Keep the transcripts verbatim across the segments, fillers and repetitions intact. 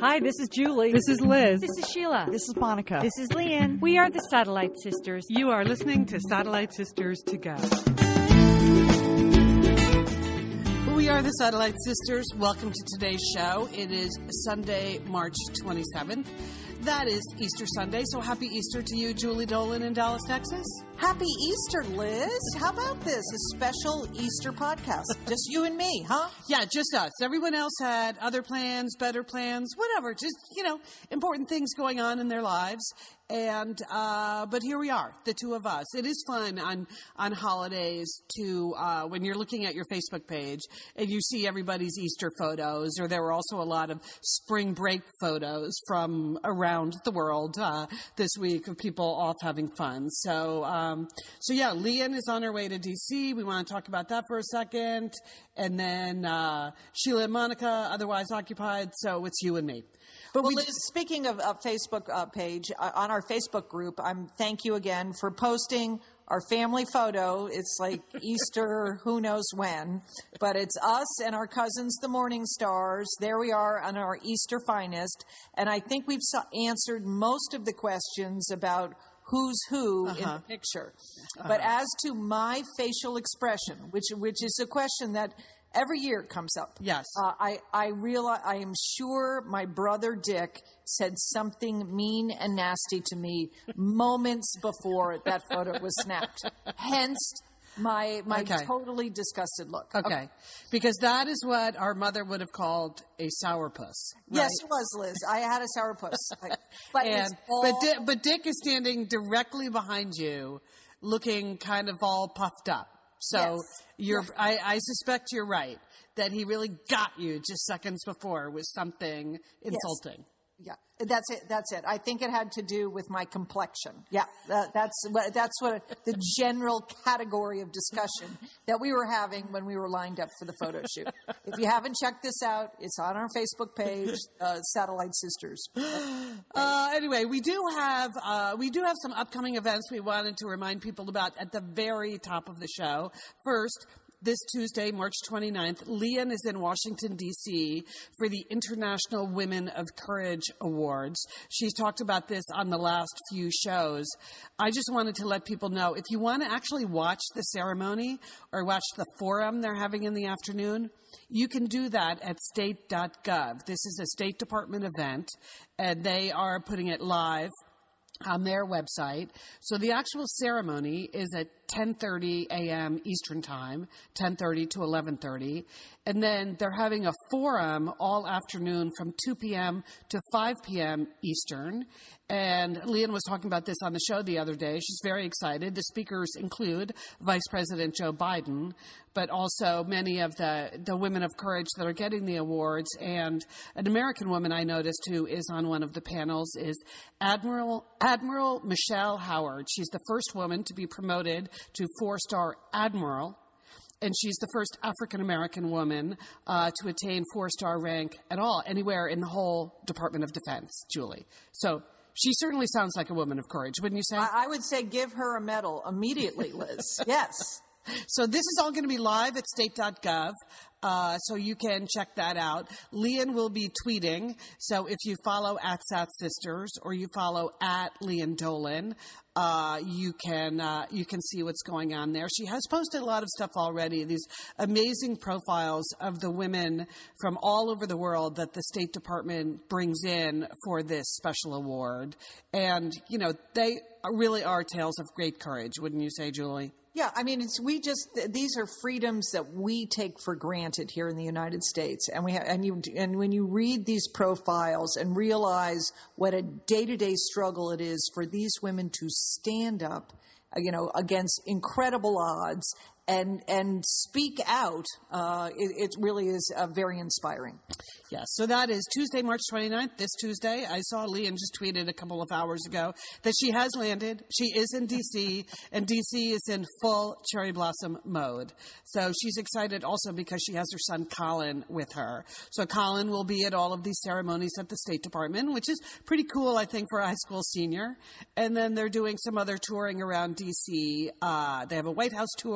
Hi, this is Julie. This is Liz. This is Sheila. This is Monica. This is Leanne. We are the Satellite Sisters. You are listening to Satellite Sisters to Go. We are the Satellite Sisters. Welcome to today's show. It is Sunday, March twenty-seventh. That is Easter Sunday, so happy Easter to you, Julie Dolan in Dallas, Texas. Happy Easter, Liz. How about this? A special Easter podcast. Just you and me, huh? Yeah, just us. Everyone else had other plans, better plans, whatever. Just, you know, important things going on in their lives. And, uh, but here we are, the two of us. It is fun on, on holidays to, uh, when you're looking at your Facebook page and you see everybody's Easter photos, or there were also a lot of spring break photos from around the world, uh, this week of people off having fun. So, um, so yeah, Leanne is on her way to D C. We want to talk about that for a second. And then, uh, Sheila and Monica, otherwise occupied. So it's you and me. But well, we, Liz, speaking of a Facebook uh, page, uh, on our Facebook group, I'm thank you again for posting our family photo. It's like Easter, who knows when, but it's us and our cousins, the Morning Stars. There we are on our Easter finest, and I think we've so- answered most of the questions about who's who uh-huh. in the picture. Uh-huh. But as to my facial expression, which which is a question that every year it comes up. Yes. Uh, I, I realize, I am sure my brother Dick said something mean and nasty to me moments before that photo was snapped. Hence my my okay. totally disgusted look. Okay. okay. Because that is what our mother would have called a sourpuss. Right? Yes, it was, Liz. I had a sourpuss. But, and, all... but, Dick, but Dick is standing directly behind you, looking kind of all puffed up. So yes. you're, yeah. I, I suspect you're right, that he really got you just seconds before with something insulting. Yes. Yeah, that's it. That's it. I think it had to do with my complexion. Yeah, that, that's what, that's what the general category of discussion that we were having when we were lined up for the photo shoot. If you haven't checked this out, it's on our Facebook page, uh, Satellite Sisters. Uh, anyway, we do have uh, we do have some upcoming events we wanted to remind people about at the very top of the show. First, this Tuesday, March twenty-ninth, Leanne is in Washington, D C for the International Women of Courage Awards. She's talked about this on the last few shows. I just wanted to let people know, if you want to actually watch the ceremony or watch the forum they're having in the afternoon, you can do that at state dot gov. This is a State Department event, and they are putting it live on their website. So the actual ceremony is at ten thirty a.m. Eastern Time, ten thirty to eleven thirty. And then they're having a forum all afternoon from two p.m. to five p.m. Eastern. And Leanne was talking about this on the show the other day. She's very excited. The speakers include Vice President Joe Biden, but also many of the, the women of courage that are getting the awards. And an American woman I noticed who is on one of the panels is Admiral Admiral Michelle Howard. She's the first woman to be promoted to four-star admiral, and she's the first African-American woman uh, to attain four-star rank at all, anywhere in the whole Department of Defense, Julie. So she certainly sounds like a woman of courage, wouldn't you say? I, I would say give her a medal immediately, Liz. Yes. So this is all going to be live at state dot gov, uh, so you can check that out. Leanne will be tweeting, so if you follow at Sat Sisters or you follow at Leanne Dolan, uh, you can uh, you can see what's going on there. She has posted a lot of stuff already, these amazing profiles of the women from all over the world that the State Department brings in for this special award. And, you know, they really are tales of great courage, wouldn't you say, Julie? Yeah, I mean, it's we just these are freedoms that we take for granted here in the United States, and we have, and you and when you read these profiles and realize what a day-to-day struggle it is for these women to stand up, you know, against incredible odds and and speak out, uh, it, it really is uh, very inspiring. Yes, so that is Tuesday, March twenty-ninth, this Tuesday. I saw Leanne just tweeted a couple of hours ago that she has landed. She is in D C, and D C is in full cherry blossom mode. So she's excited also because she has her son Colin with her. So Colin will be at all of these ceremonies at the State Department, which is pretty cool, I think, for a high school senior. And then they're doing some other touring around D C. Uh, they have a White House tour.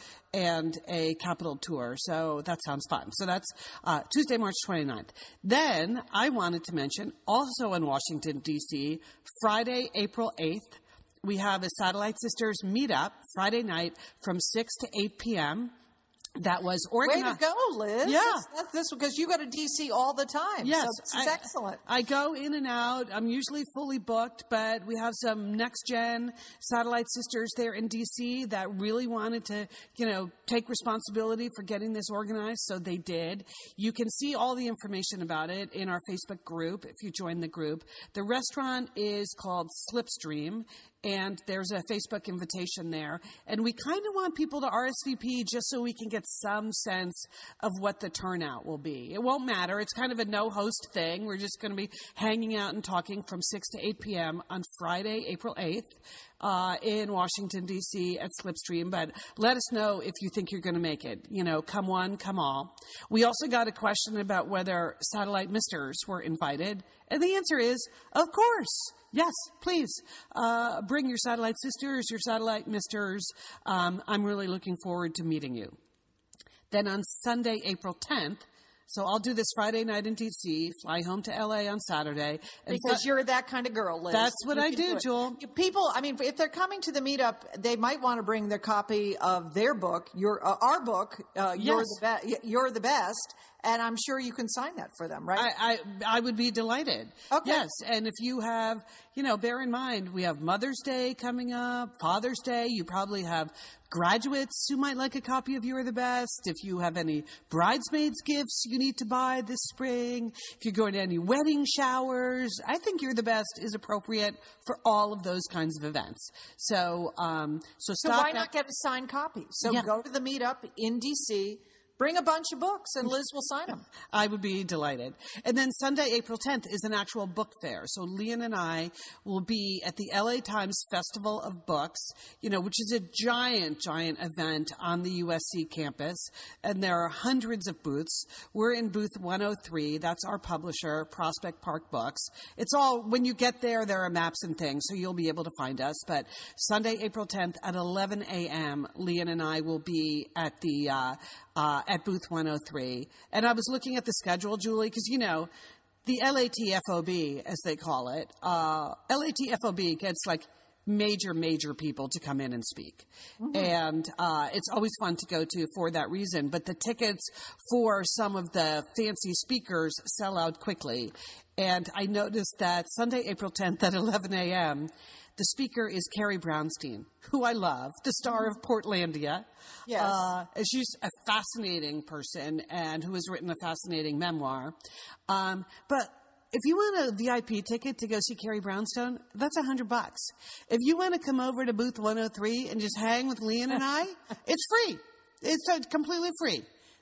and a Capitol tour. So that sounds fun. So that's uh, Tuesday, March twenty-ninth. Then I wanted to mention, also in Washington, D C, Friday, April eighth, we have a Satellite Sisters meetup Friday night from six to eight p.m. That was organized. Way to go, Liz. Yeah. That's, that's this because you go to D C all the time. Yes. So this is I, excellent. I go in and out. I'm usually fully booked, but we have some next-gen Satellite Sisters there in D C that really wanted to, you know, take responsibility for getting this organized, so they did. You can see all the information about it in our Facebook group if you join the group. The restaurant is called Slipstream, and there's a Facebook invitation there. And we kind of want people to R S V P just so we can get some sense of what the turnout will be. It won't matter. It's kind of a no-host thing. We're just going to be hanging out and talking from six to eight p.m. on Friday, April eighth. Uh, in Washington, D C at Slipstream, but let us know if you think you're going to make it. You know, come one, come all. We also got a question about whether Satellite Misters were invited, and the answer is, of course. Yes, please. Uh, bring your Satellite Sisters, your Satellite Misters. Um, I'm really looking forward to meeting you. Then on Sunday, April tenth, so I'll do this Friday night in D C, fly home to L A on Saturday. And Because so, you're that kind of girl, Liz. That's what You I can do, it. Jewel. You- People, I mean, if they're coming to the meetup, they might want to bring their copy of their book, your uh, our book, uh, You're Yes. the Be- You're the Best, and I'm sure you can sign that for them, right? I, I I would be delighted. Okay. Yes, and if you have, you know, bear in mind, we have Mother's Day coming up, Father's Day. You probably have graduates who might like a copy of You're the Best. If you have any bridesmaids gifts you need to buy this spring, if you're going to any wedding showers, I think You're the Best is appropriate for all of those kinds of events. So, um, so so stop why at- not get a signed copy? So Yeah. go to the meetup in D C, bring a bunch of books, and Liz will sign them. I would be delighted. And then Sunday, April tenth is an actual book fair. So Leon and I will be at the L A Times Festival of Books, you know, which is a giant, giant event on the U S C campus. And there are hundreds of booths. We're in booth one oh three. That's our publisher, Prospect Park Books. It's all, when you get there, there are maps and things, so you'll be able to find us. But Sunday, April tenth at eleven a.m., Leon and I will be at the, uh, uh, at booth one oh three. And I was looking at the schedule, Julie, because, you know, the L A T F O B, as they call it, uh, L A T F O B gets like major, major people to come in and speak. Mm-hmm. And uh, it's always fun to go to for that reason. But the tickets for some of the fancy speakers sell out quickly. And I noticed that Sunday, April tenth at eleven a.m., the speaker is Carrie Brownstein, who I love, the star of Portlandia. Yes. Uh, she's a fascinating person and who has written a fascinating memoir. Um, but if you want a V I P ticket to go see Carrie Brownstone, that's a hundred bucks. If you want to come over to booth one oh three and just hang with Leon and I, it's free. It's uh, completely free.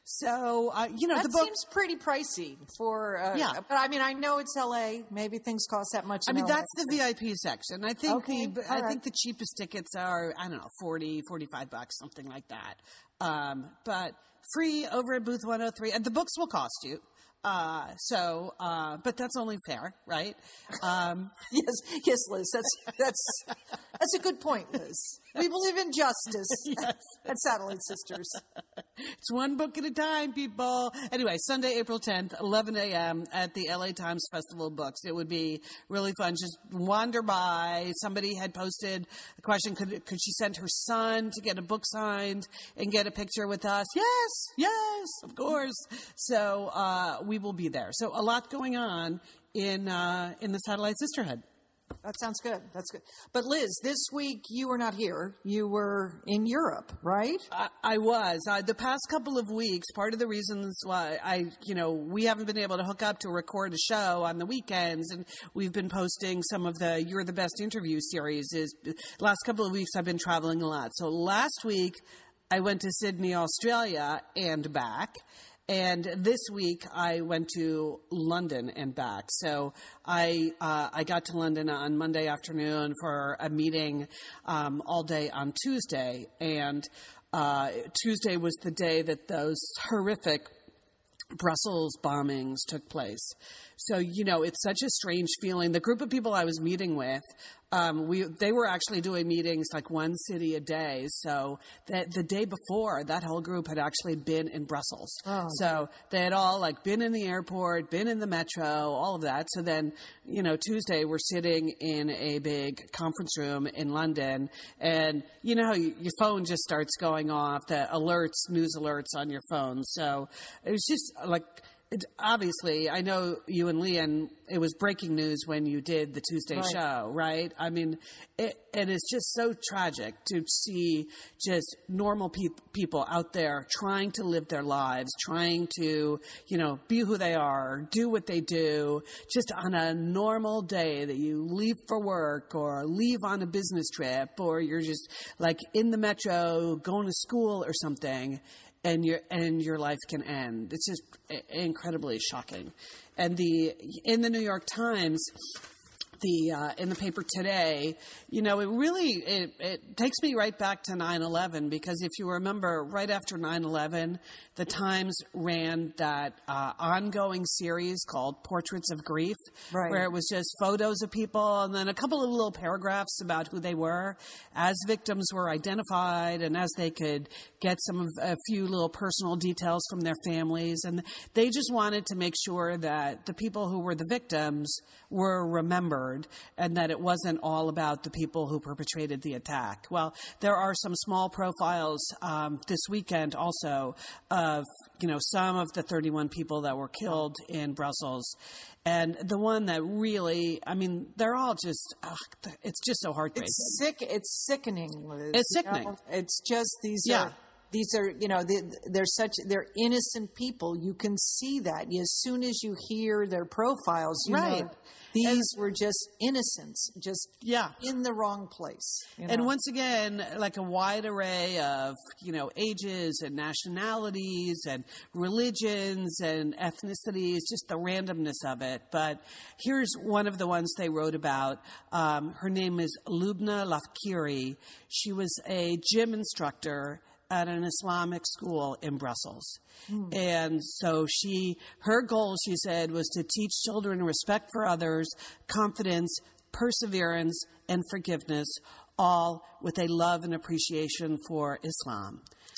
So, uh, you know, That the book seems pretty pricey for, uh, Yeah. but I mean, I know it's L A. Maybe things cost that much. I in mean, L A. that's the V I P section. I think Okay, the all I right. think the cheapest tickets are, I don't know, forty, forty-five bucks, something like that. Um, but free over at booth one oh three. And the books will cost you. Uh, so, uh, but that's only fair, right? Um, Yes, yes, Liz. That's that's that's a good point, Liz. We believe in justice Yes. at Satellite Sisters. It's one book at a time, people. Anyway, Sunday, April tenth, eleven a.m. at the L A Times Festival of Books. It would be really fun. Just wander by. Somebody had posted a question, could, could she send her son to get a book signed and get a picture with us? Yes, yes, of course. So uh, we will be there. So a lot going on in uh, in the Satellite Sisterhood. That sounds good. That's good. But Liz, this week you were not here. You were in Europe, right? I, I was. Uh, the past couple of weeks, part of the reasons why I, you know, we haven't been able to hook up to record a show on the weekends, and we've been posting some of the You're the Best interview series, is the last couple of weeks I've been traveling a lot. So last week I went to Sydney, Australia, and back. And this week I went to London and back. So I uh, I got to London on Monday afternoon for a meeting um, all day on Tuesday. And uh, Tuesday was the day that those horrific Brussels bombings took place. So, you know, it's such a strange feeling. The group of people I was meeting with um, we they were actually doing meetings like one city a day. So that the day before, that whole group had actually been in Brussels. Oh, so they had all like been in the airport, been in the metro, all of that. So then, you know, Tuesday we're sitting in a big conference room in London, and you know how you, your phone just starts going off, the alerts, news alerts on your phone. So it was just like. It, obviously, I know you and Leon, it was breaking news when you did the Tuesday Right. show, right? I mean, it, it is just so tragic to see just normal pe- people out there trying to live their lives, trying to, you know, be who they are, do what they do, just on a normal day that you leave for work or leave on a business trip or you're just like in the metro going to school or something. And your and your life can end. It's just incredibly shocking. And the in the New York Times, the uh, in the paper today, you know, it really it, it takes me right back to nine eleven because if you remember, right after nine eleven, the Times ran that uh, ongoing series called Portraits of Grief, Right. where it was just photos of people and then a couple of little paragraphs about who they were as victims were identified and as they could get some of a few little personal details from their families. And they just wanted to make sure that the people who were the victims were remembered and that it wasn't all about the people who perpetrated the attack. Well, there are some small profiles um, this weekend also of, you know, some of the thirty-one people that were killed in Brussels. And the one that really, I mean, they're all just, ugh, it's just so heartbreaking. It's sick. It's sickening, Liz. It's You sickening. know? It's just these Yeah. are these are you know they, they're such they're innocent people. You can see that as soon as you hear their profiles. You Right. know, these were just innocents, just Yeah. in the wrong place. you And know? once again, like a wide array of, you know, ages and nationalities and religions and ethnicities, just the randomness of it. But here's one of the ones they wrote about. Um, her name is Lubna Lafkiri. She was a gym instructor at an Islamic school in Brussels. Mm. And so she, her goal, she said, was to teach children respect for others, confidence, perseverance, and forgiveness, all with a love and appreciation for Islam.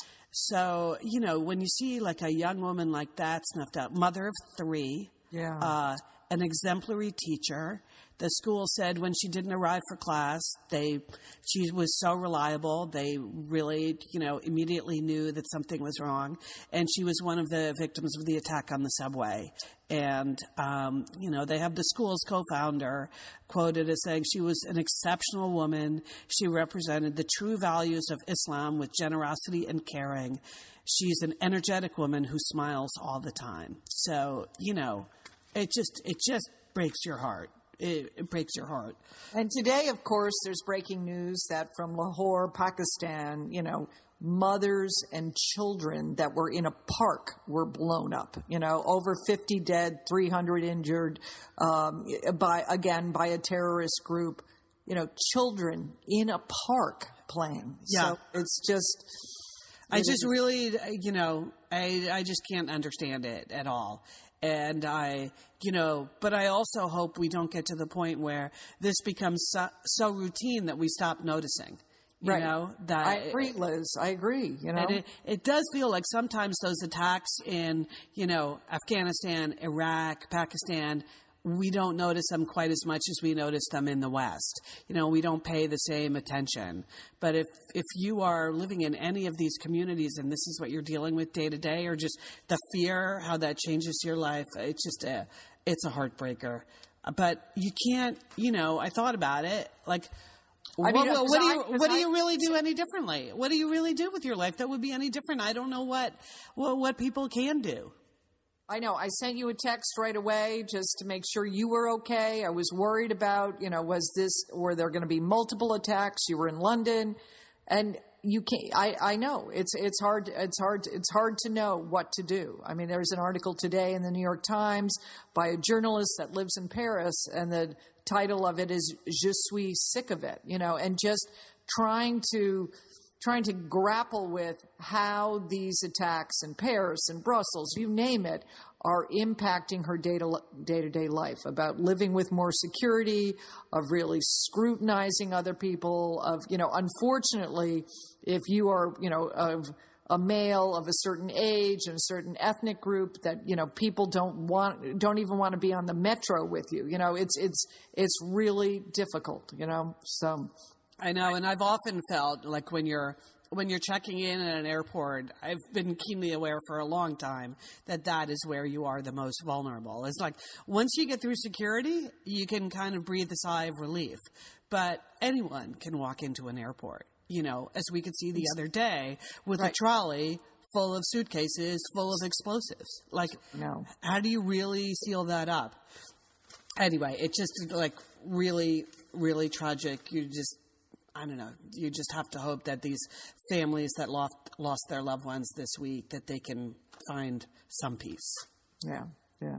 So, you know, when you see like a young woman like that snuffed out, mother of three, Yeah. uh, an exemplary teacher. The school said when she didn't arrive for class, they she was so reliable. They really, you know, immediately knew that something was wrong. And she was one of the victims of the attack on the subway. And, um, you know, they have the school's co-founder quoted as saying she was an exceptional woman. She represented the true values of Islam with generosity and caring. She's an energetic woman who smiles all the time. So, you know, it just it just breaks your heart. It, it breaks your heart. And today, of course, there's breaking news that from Lahore, Pakistan, you know, mothers and children that were in a park were blown up. You know, over fifty dead, three hundred injured, um, by again by a terrorist group. You know, children in a park playing. Yeah. So it's just. I just really, you know, I I just can't understand it at all. And I, you know, but I also hope we don't get to the point where this becomes so, so routine that we stop noticing. You Right. know, that I agree, Liz. I agree. You know, and it, it does feel like sometimes those attacks in, you know, Afghanistan, Iraq, Pakistan, we don't notice them quite as much as we notice them in the West. You know, we don't pay the same attention. But if, if you are living in any of these communities and this is what you're dealing with day to day, or just the fear, how that changes your life, it's just a, it's a heartbreaker. But you can't, you know, I thought about it, like, I mean, what, what, what do I- you 'cause what do I- you really do any differently? What do you really do with your life that would be any different? I don't know what what, what people can do. I know. I sent you a text right away just to make sure you were okay. I was worried about, you know, was this, were there going to be multiple attacks? You were in London, and you can't. I, I know it's it's hard. It's hard. It's hard to know what to do. I mean, there's an article today in the New York Times by a journalist that lives in Paris, and the title of it is "Je suis sick of it." You know, and just trying to. trying to grapple with how these attacks in Paris and Brussels, you name it, are impacting her day to day-to-day life, about living with more security, of really scrutinizing other people, of, you know, unfortunately, if you are, you know, of a male of a certain age and a certain ethnic group, that, you know, people don't want, don't even want to be on the metro with you. You know, it's, it's, it's really difficult, you know, so. I know. And I've often felt like when you're, when you're checking in at an airport, I've been keenly aware for a long time that that is where you are the most vulnerable. It's like once you get through security, you can kind of breathe a sigh of relief. But anyone can walk into an airport, you know, as we could see the other day with right. a trolley full of suitcases full of explosives. Like, no. How do you really seal that up? Anyway, it's just like really, really tragic. You just... I don't know. You just have to hope that these families that lost lost their loved ones this week, that they can find some peace. Yeah, yeah.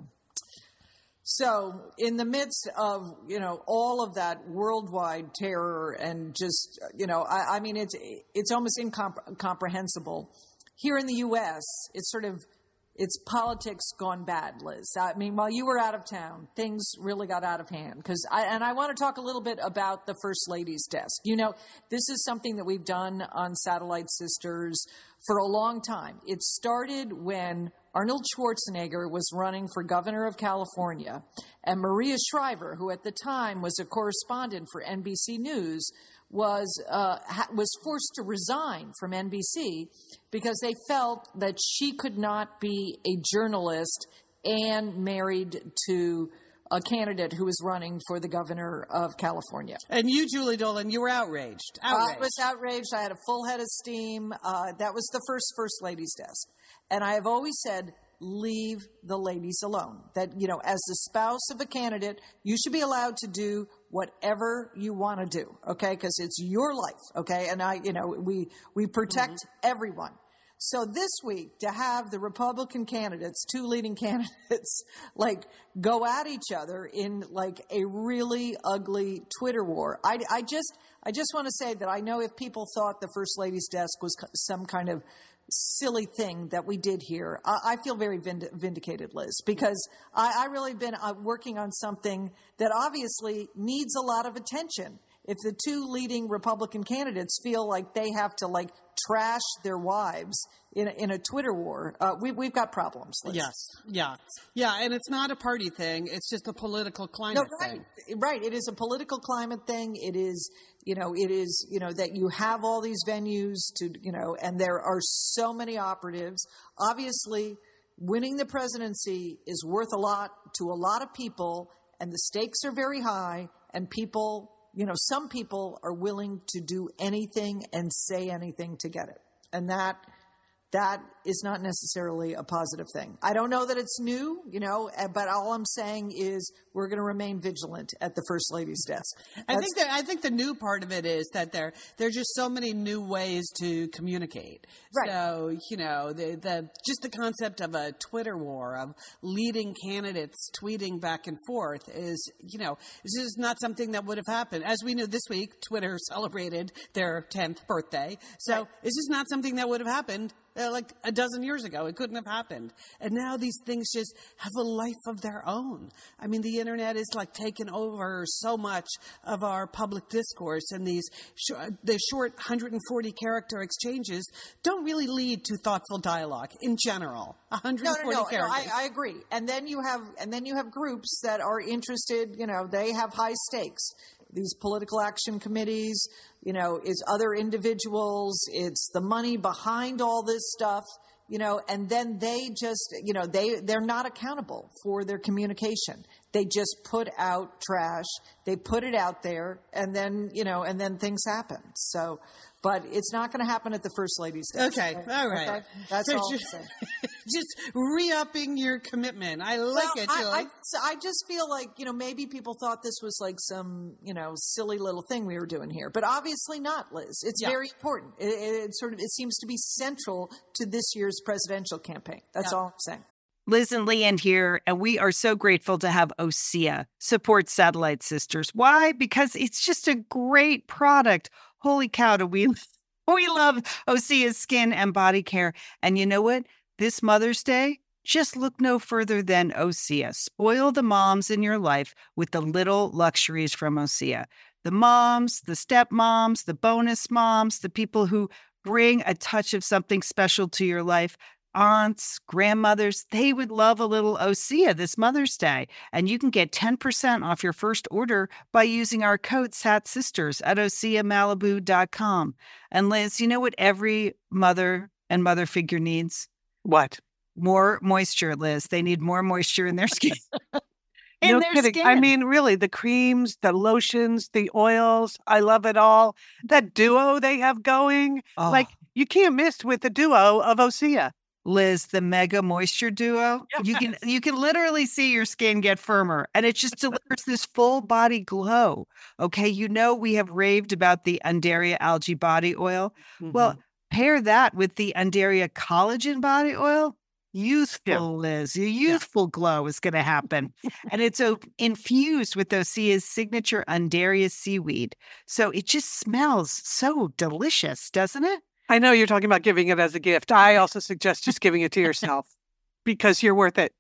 So in the midst of, you know, all of that worldwide terror and just, you know, I, I mean, it's it's almost incomprehensible. Here in the U S, it's sort of, it's politics gone bad, Liz. I mean, while you were out of town, things really got out of hand. Because I, and I want to talk a little bit about the First Lady's desk. You know, this is something that we've done on Satellite Sisters for a long time. It started when Arnold Schwarzenegger was running for governor of California, and Maria Shriver, who at the time was a correspondent for N B C News, was uh, ha- was forced to resign from N B C because they felt that she could not be a journalist and married to a candidate who was running for the governor of California. And you, Julie Dolan, you were outraged. outraged. I was outraged. I had a full head of steam. Uh, that was the first First Lady's desk. And I have always said, leave the ladies alone. That, you know, as the spouse of a candidate, you should be allowed to do whatever you want to do, okay? Because it's your life, okay? And I, you know, we we protect mm-hmm. everyone. So this week, to have the Republican candidates, two leading candidates, like go at each other in like a really ugly Twitter war. I, I just I just want to say that I know if people thought the First Lady's desk was some kind of silly thing that we did here, I, I feel very vind- vindicated, Liz, because I, I really been uh, working on something that obviously needs a lot of attention. If the two leading Republican candidates feel like they have to like trash their wives in a, in a Twitter war, uh, we, we've got problems, Liz. Yes, yeah, yeah, and it's not a party thing; it's just a political climate no, right, thing. Right, it is a political climate thing. It is, you know, it is, you know, that you have all these venues to, you know, and there are so many operatives. Obviously, winning the presidency is worth a lot to a lot of people, and the stakes are very high, and people. You know, some people are willing to do anything and say anything to get it. And that that is not necessarily a positive thing. I don't know that it's new, you know, but all I'm saying is we're going to remain vigilant at the First Lady's desk. That's, I think that I think the new part of it is that there there are just so many new ways to communicate. Right. So, you know, the the just the concept of a Twitter war, of leading candidates tweeting back and forth is, you know, this is not something that would have happened. As we know, this week, Twitter celebrated their tenth birthday. So right. This is not something that would have happened Uh, like a dozen years ago. It couldn't have happened. And now these things just have a life of their own. I mean, the internet is like taken over so much of our public discourse, and these sh- the short one hundred forty character exchanges don't really lead to thoughtful dialogue in general. one hundred forty no, no, no, characters. no I, I agree. And then you have and then you have groups that are interested, you know, they have high stakes. These political action committees, you know, it's other individuals, it's the money behind all this stuff, you know, and then they just, you know, they, they're not accountable for their communication. They just put out trash, they put it out there, and then, you know, and then things happen. So, but it's not going to happen at the First Lady's desk. Okay, right? all right. Okay? That's so all just, I'm saying. Just re-upping your commitment. I like well, it, I, Julie. I, so I just feel like, you know, maybe people thought this was like some, you know, silly little thing we were doing here. But obviously not, Liz. It's yeah. very important. It, it, it sort of it seems to be central to this year's presidential campaign. That's yeah. all I'm saying. Liz and Leanne here, and we are so grateful to have OSEA support Satellite Sisters. Why? Because it's just a great product. Holy cow, do we, we love OSEA's skin and body care. And you know what? This Mother's Day, Just look no further than Osea. Spoil the moms in your life with the little luxuries from Osea. The moms, the stepmoms, the bonus moms, the people who bring a touch of something special to your life, aunts, grandmothers, they would love a little Osea this Mother's Day. And you can get ten percent off your first order by using our code S A T Sisters at osea malibu dot com. And Liz, you know what every mother and mother figure needs? What? More moisture, Liz. They need more moisture in their skin. in no their kidding. skin. I mean, really, the creams, the lotions, the oils, I love it all. That duo they have going, Oh. like, you can't miss with the duo of Osea. Liz, the Mega Moisture Duo. You can Yes. you can literally see your skin get firmer, and it just delivers this full body glow. Okay, you know we have raved about the Undaria Algae Body Oil. Well, Mhm. pair that with the Undaria Collagen Body Oil. Youthful, Yeah. Liz. Your youthful glow is going to happen. And it's uh, infused with Osea's signature Undaria seaweed. So it just smells so delicious, doesn't it? I know you're talking about giving it as a gift. I also suggest just giving it to yourself because you're worth it.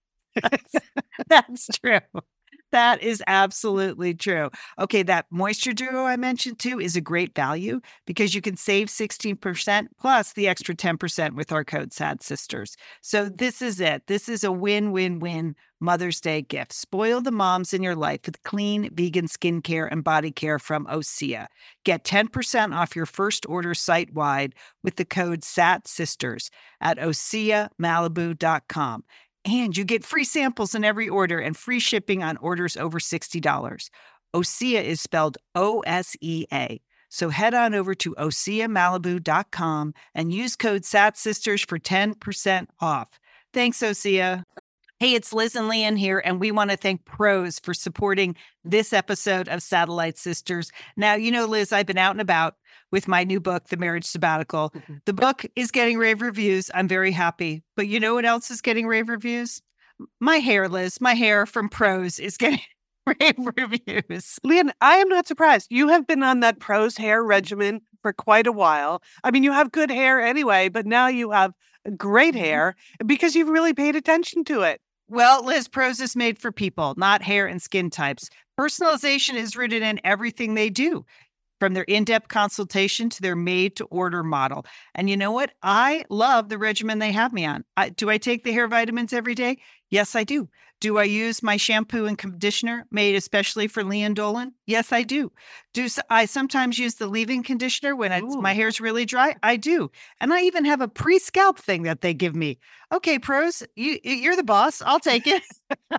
That's true. That is absolutely true. Okay, that Moisture Duo I mentioned too is a great value because you can save sixteen percent plus the extra ten percent with our code S A D Sisters. So this is it. This is a win-win-win Mother's Day gift. Spoil the moms in your life with clean vegan skincare and body care from Osea. Get ten percent off your first order site-wide with the code S A T Sisters at osea malibu dot com. And you get free samples in every order and free shipping on orders over sixty dollars. Osea is spelled O S E A. So head on over to osea malibu dot com and use code S A T Sisters for ten percent off. Thanks, Osea. Hey, it's Liz and Leanne here, and we want to thank Prose for supporting this episode of Satellite Sisters. Now, you know, Liz, I've been out and about with my new book, The Marriage Sabbatical. The book is getting rave reviews. I'm very happy. But you know what else is getting rave reviews? My hair, Liz. My hair from Prose is getting rave reviews. Leanne, I am not surprised. You have been on that Prose hair regimen for quite a while. I mean, you have good hair anyway, but now you have great hair because you've really paid attention to it. Well, Liz, Prose is made for people, not hair and skin types. Personalization is rooted in everything they do, from their in-depth consultation to their made-to-order model. And you know what? I love the regimen they have me on. I, do I take the hair vitamins every day? Yes, I do. Do I use my shampoo and conditioner made especially for Leanne Dolan? Yes, I do. Do s- I sometimes use the leave-in conditioner when it's, Ooh. my hair's really dry? I do. And I even have a pre-scalp thing that they give me. Okay, Prose, you, you're the boss. I'll take it.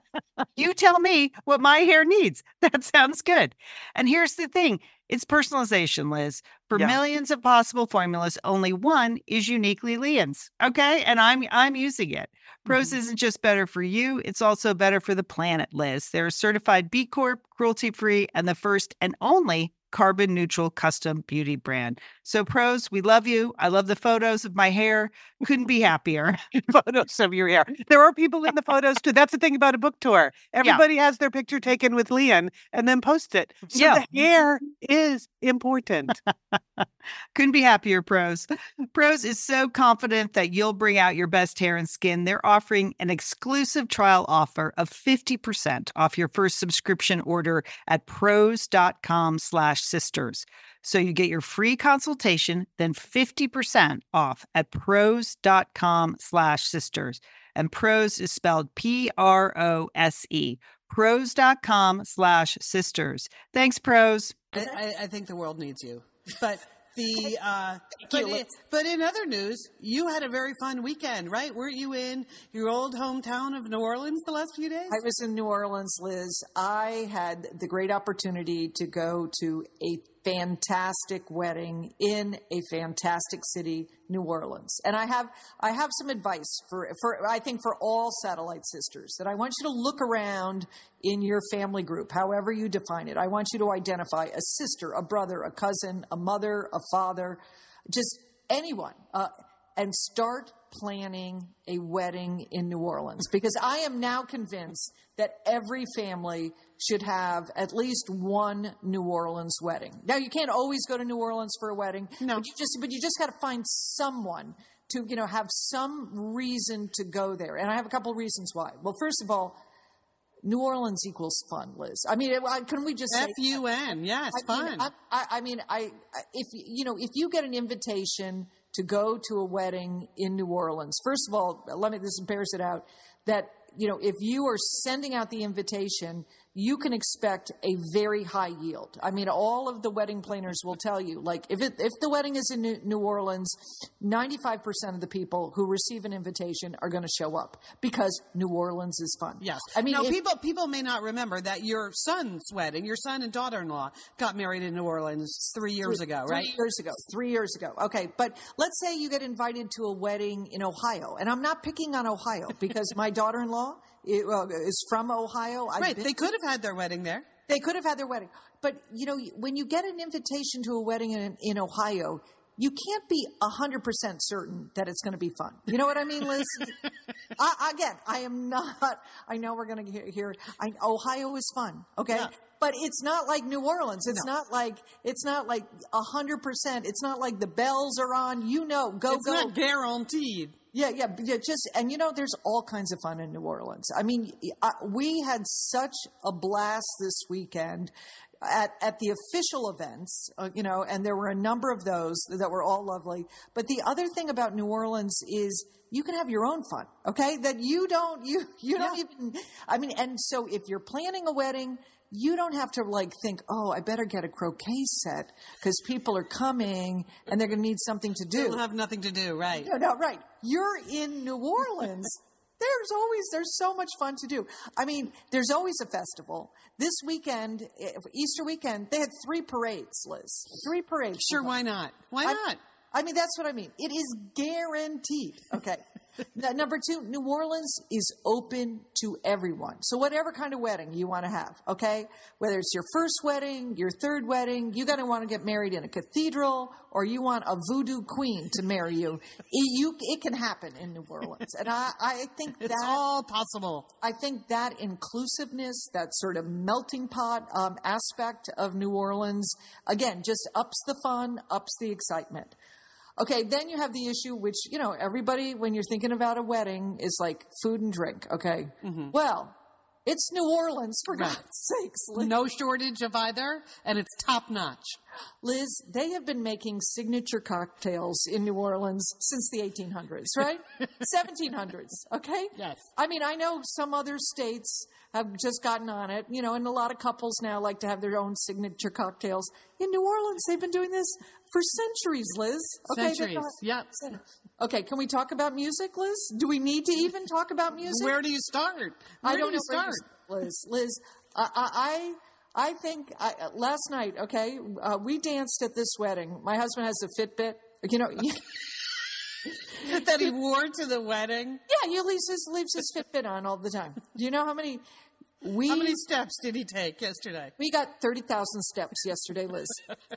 You tell me what my hair needs. That sounds good. And here's the thing. It's personalization, Liz. For Yeah. millions of possible formulas, only one is uniquely Leanne's. Okay? And I'm I'm using it. Prose Mhm. isn't just better for you, it's also better for the planet, Liz. They're a certified B Corp, cruelty-free, and the first and only carbon neutral custom beauty brand. So Prose, we love you. I love the photos of my hair. Couldn't be happier. Photos of your hair. There are people in the photos too. That's the thing about a book tour. Everybody has their picture taken with Leanne and then posts it. So Yeah. the hair is important. Couldn't be happier, Prose. Prose is so confident that you'll bring out your best hair and skin. They're offering an exclusive trial offer of fifty percent off your first subscription order at prose.com slash sisters. So you get your free consultation, then fifty percent off at prose.com slash sisters. And Prose is spelled P R O S E. Prose.com slash sisters. Thanks, Prose. I, I, I think the world needs you. But the uh, but, in, but in other news, you had a very fun weekend, right? Weren't you in your old hometown of New Orleans the last few days? I was in New Orleans, Liz. I had the great opportunity to go to a fantastic wedding in a fantastic city, New Orleans. And I have I have some advice for for I think for all Satellite Sisters, that I want you to look around in your family group, however you define it. I want you to identify a sister, a brother, a cousin, a mother, a father, just anyone, uh, and start planning a wedding in New Orleans, because I am now convinced that every family should have at least one New Orleans wedding. Now, you can't always go to New Orleans for a wedding, No. but you just but you just got to find someone to, you know, have some reason to go there. And I have a couple of reasons why. Well, first of all, New Orleans equals fun, Liz. I mean, can we just say F U N? Yeah, it's I fun. Mean, I, I, I mean, I if you know, if you get an invitation to go to a wedding in New Orleans, first of all, let me this bears it out that you know if you are sending out the invitation, you can expect a very high yield. I mean, all of the wedding planners will tell you, like, if it, if the wedding is in New, New Orleans, ninety-five percent of the people who receive an invitation are going to show up because New Orleans is fun. Yes. I mean, now, if, people people may not remember that your son's wedding, your son and daughter-in-law got married in New Orleans three years three, ago, right? Three years ago. Three years ago. Okay. But let's say you get invited to a wedding in Ohio. And I'm not picking on Ohio because my daughter-in-law is, well, is from Ohio. I've Right. been- They could have had their wedding there. They could have had their wedding. But, you know, when you get an invitation to a wedding in, in Ohio, you can't be one hundred percent certain that it's going to be fun. You know what I mean, Liz? I, again, I am not, I know we're going to hear, hear I, Ohio is fun, okay? Yeah. But it's not like New Orleans. It's No. not like, it's not like one hundred percent. It's not like the bells are on, you know, go, It's go. not guaranteed. Yeah, yeah, yeah, just, and you know, there's all kinds of fun in New Orleans. I mean, I, we had such a blast this weekend at, at the official events, uh, you know, and there were a number of those that were all lovely. But the other thing about New Orleans is you can have your own fun, okay? That you don't, you, you don't Yeah. even, I mean, and so if you're planning a wedding, you don't have to like think, oh, I better get a croquet set because people are coming and they're going to need something to do. They'll have nothing to do, right? No, no, right. You're in New Orleans. There's always, there's so much fun to do. I mean, there's always a festival. This weekend, eh, Easter weekend, they had three parades, Liz. Three parades. Sure, why not? Why I- not? I mean, that's what I mean. It is guaranteed. Okay. Now, number two, New Orleans is open to everyone. So whatever kind of wedding you want to have, okay? Whether it's your first wedding, your third wedding, you're going to want to get married in a cathedral, or you want a voodoo queen to marry you. It, you, it can happen in New Orleans. And I, I think It's that... all possible. I think that inclusiveness, that sort of melting pot um, aspect of New Orleans, again, just ups the fun, ups the excitement. Okay, then you have the issue, which, you know, everybody, when you're thinking about a wedding, is like food and drink, okay? Mm-hmm. Well, it's New Orleans, for Right. God's sakes. Liz. No shortage of either, and it's top notch. Liz, they have been making signature cocktails in New Orleans since the eighteen hundreds, right? seventeen hundreds, okay? Yes. I mean, I know some other states have just gotten on it, you know, and a lot of couples now like to have their own signature cocktails. In New Orleans, they've been doing this for centuries, Liz. Okay, they've Centuries, got- yep. Okay, can we talk about music, Liz? Do we need to even talk about music? Where do you start? Where I do don't you know where start? to start, Liz. Liz, I, I, I think I, last night, okay, uh, we danced at this wedding. My husband has a Fitbit. You know, That he wore to the wedding? yeah, he leaves his leaves his Fitbit on all the time. Do you know how many we How many steps did he take yesterday? we got thirty thousand steps yesterday, Liz?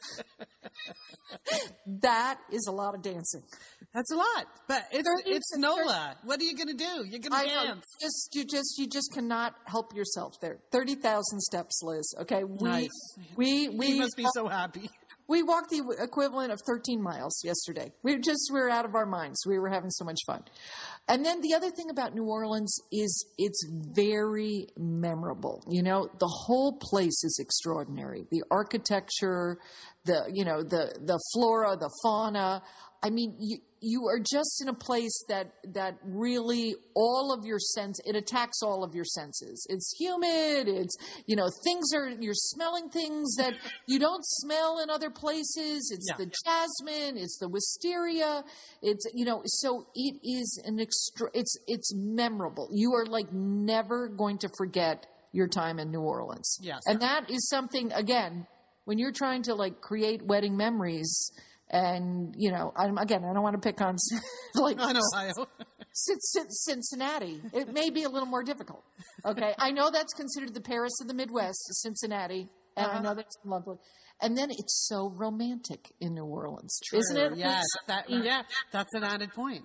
That is a lot of dancing. That's a lot, but it's Thirty- it's NOLA. What are you going to do? You're going I to know. dance. Just you just you just cannot help yourself there. Thirty thousand steps, Liz. Okay, we Nice. we we He must be so happy. We walked the equivalent of thirteen miles yesterday. We were just, we were out of our minds. We were having so much fun. And then the other thing about New Orleans is it's very memorable. You know, the whole place is extraordinary. The architecture, the, you know, the, the flora, the fauna. I mean, you, you are just in a place that, that really all of your sense, it attacks all of your senses. It's humid. It's, you know, things are, you're smelling things that you don't smell in other places. It's Yeah. the jasmine. It's the wisteria. It's, you know, so it is an extra, it's, it's memorable. You are like never going to forget your time in New Orleans. Yes. And that is something, again, when you're trying to like create wedding memories. And, you know, I'm, again, I don't want to pick on like On Ohio. Cin- Cin- Cincinnati. It may be a little more difficult. Okay. I know that's considered the Paris of the Midwest, Cincinnati. And I know that's lovely. And then it's so romantic in New Orleans, isn't it? Yes. That, yeah, that's an added point.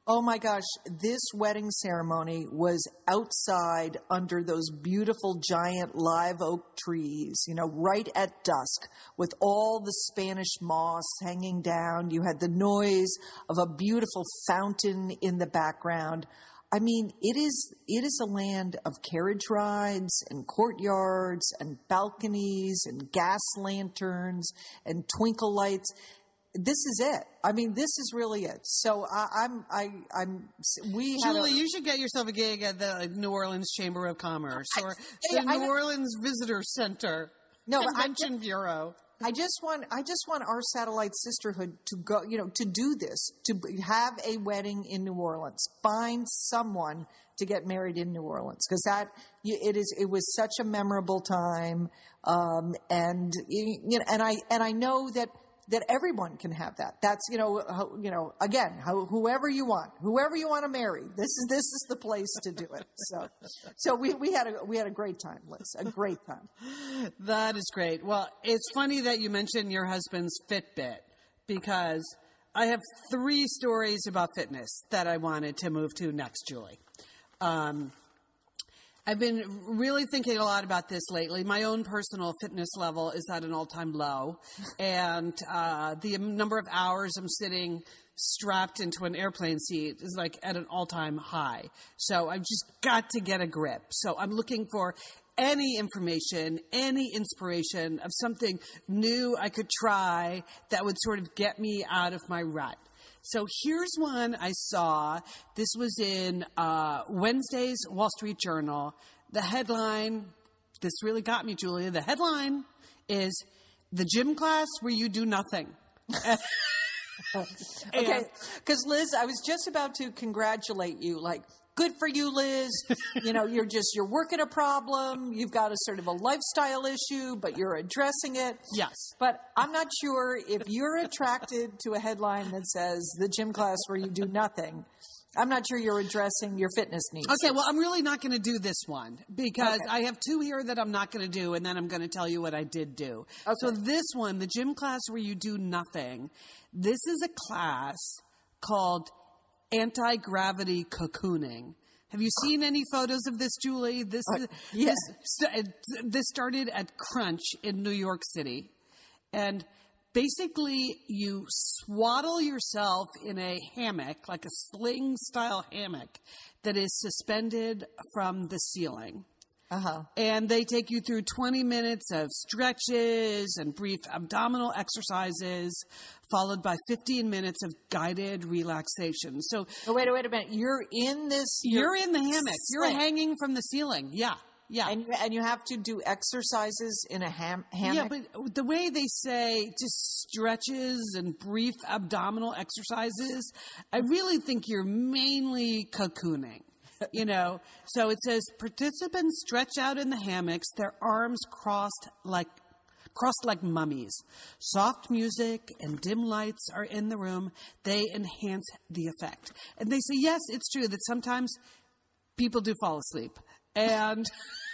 Oh my gosh, this wedding ceremony was outside under those beautiful giant live oak trees, you know, right at dusk with all the Spanish moss hanging down. You had the noise of a beautiful fountain in the background. I mean, it is it is a land of carriage rides and courtyards and balconies and gas lanterns and twinkle lights. This is it. I mean, this is really it. So I, I'm, I, I'm. We had Julie, a, you should get yourself a gig at the New Orleans Chamber of Commerce or I, the I, New I, Orleans Visitor Center, no, Convention I, Bureau. I just want, I just want our satellite sisterhood to go, you know, to do this, to have a wedding in New Orleans. Find someone to get married in New Orleans, because that it is, it was such a memorable time, um, and you know, and I and I know that. that everyone can have that. That's, you know, ho, you know, again, ho, whoever you want, whoever you want to marry, this is, this is the place to do it. So, so we, we had a, we had a great time, Liz, a great time. That is great. Well, it's funny that you mentioned your husband's Fitbit, because I have three stories about fitness that I wanted to move to next, Julie. Um, I've been really thinking a lot about this lately. My own personal fitness level is at an all-time low, and uh, the number of hours I'm sitting strapped into an airplane seat is like at an all-time high. So I've just got to get a grip. So I'm looking for any information, any inspiration of something new I could try that would sort of get me out of my rut. So here's one I saw. This was in uh, Wednesday's Wall Street Journal. The headline, this really got me, Julia. The headline is, "The Gym Class Where You Do Nothing." Okay, because Liz, I was just about to congratulate you, like, good for you, Liz. You know, you're just, you're working a problem. You've got a sort of a lifestyle issue, but you're addressing it. Yes. But I'm not sure if you're attracted to a headline that says "the gym class where you do nothing." I'm not sure you're addressing your fitness needs. Okay, well, I'm really not going to do this one because Okay. I have two here that I'm not going to do, and then I'm going to tell you what I did do. Okay. So this one, the gym class where you do nothing, this is a class called Anti-Gravity Cocooning. Have you seen any photos of this, Julie? This Uh, is yeah. this, st- this started at Crunch in New York City, and basically you swaddle yourself in a hammock, like a sling-style hammock, that is suspended from the ceiling. Uh-huh. And they take you through twenty minutes of stretches and brief abdominal exercises, followed by fifteen minutes of guided relaxation. So Oh, wait, wait a minute. You're in this. you're in the hammock. You're sling. hanging from the ceiling. Yeah. Yeah. And, and you have to do exercises in a ham- hammock? Yeah, but the way they say just stretches and brief abdominal exercises, I really think you're mainly cocooning. You know, so it says participants stretch out in the hammocks, their arms crossed like crossed like mummies. Soft music and dim lights are in the room. They enhance the effect. And they say, yes, it's true that sometimes people do fall asleep. And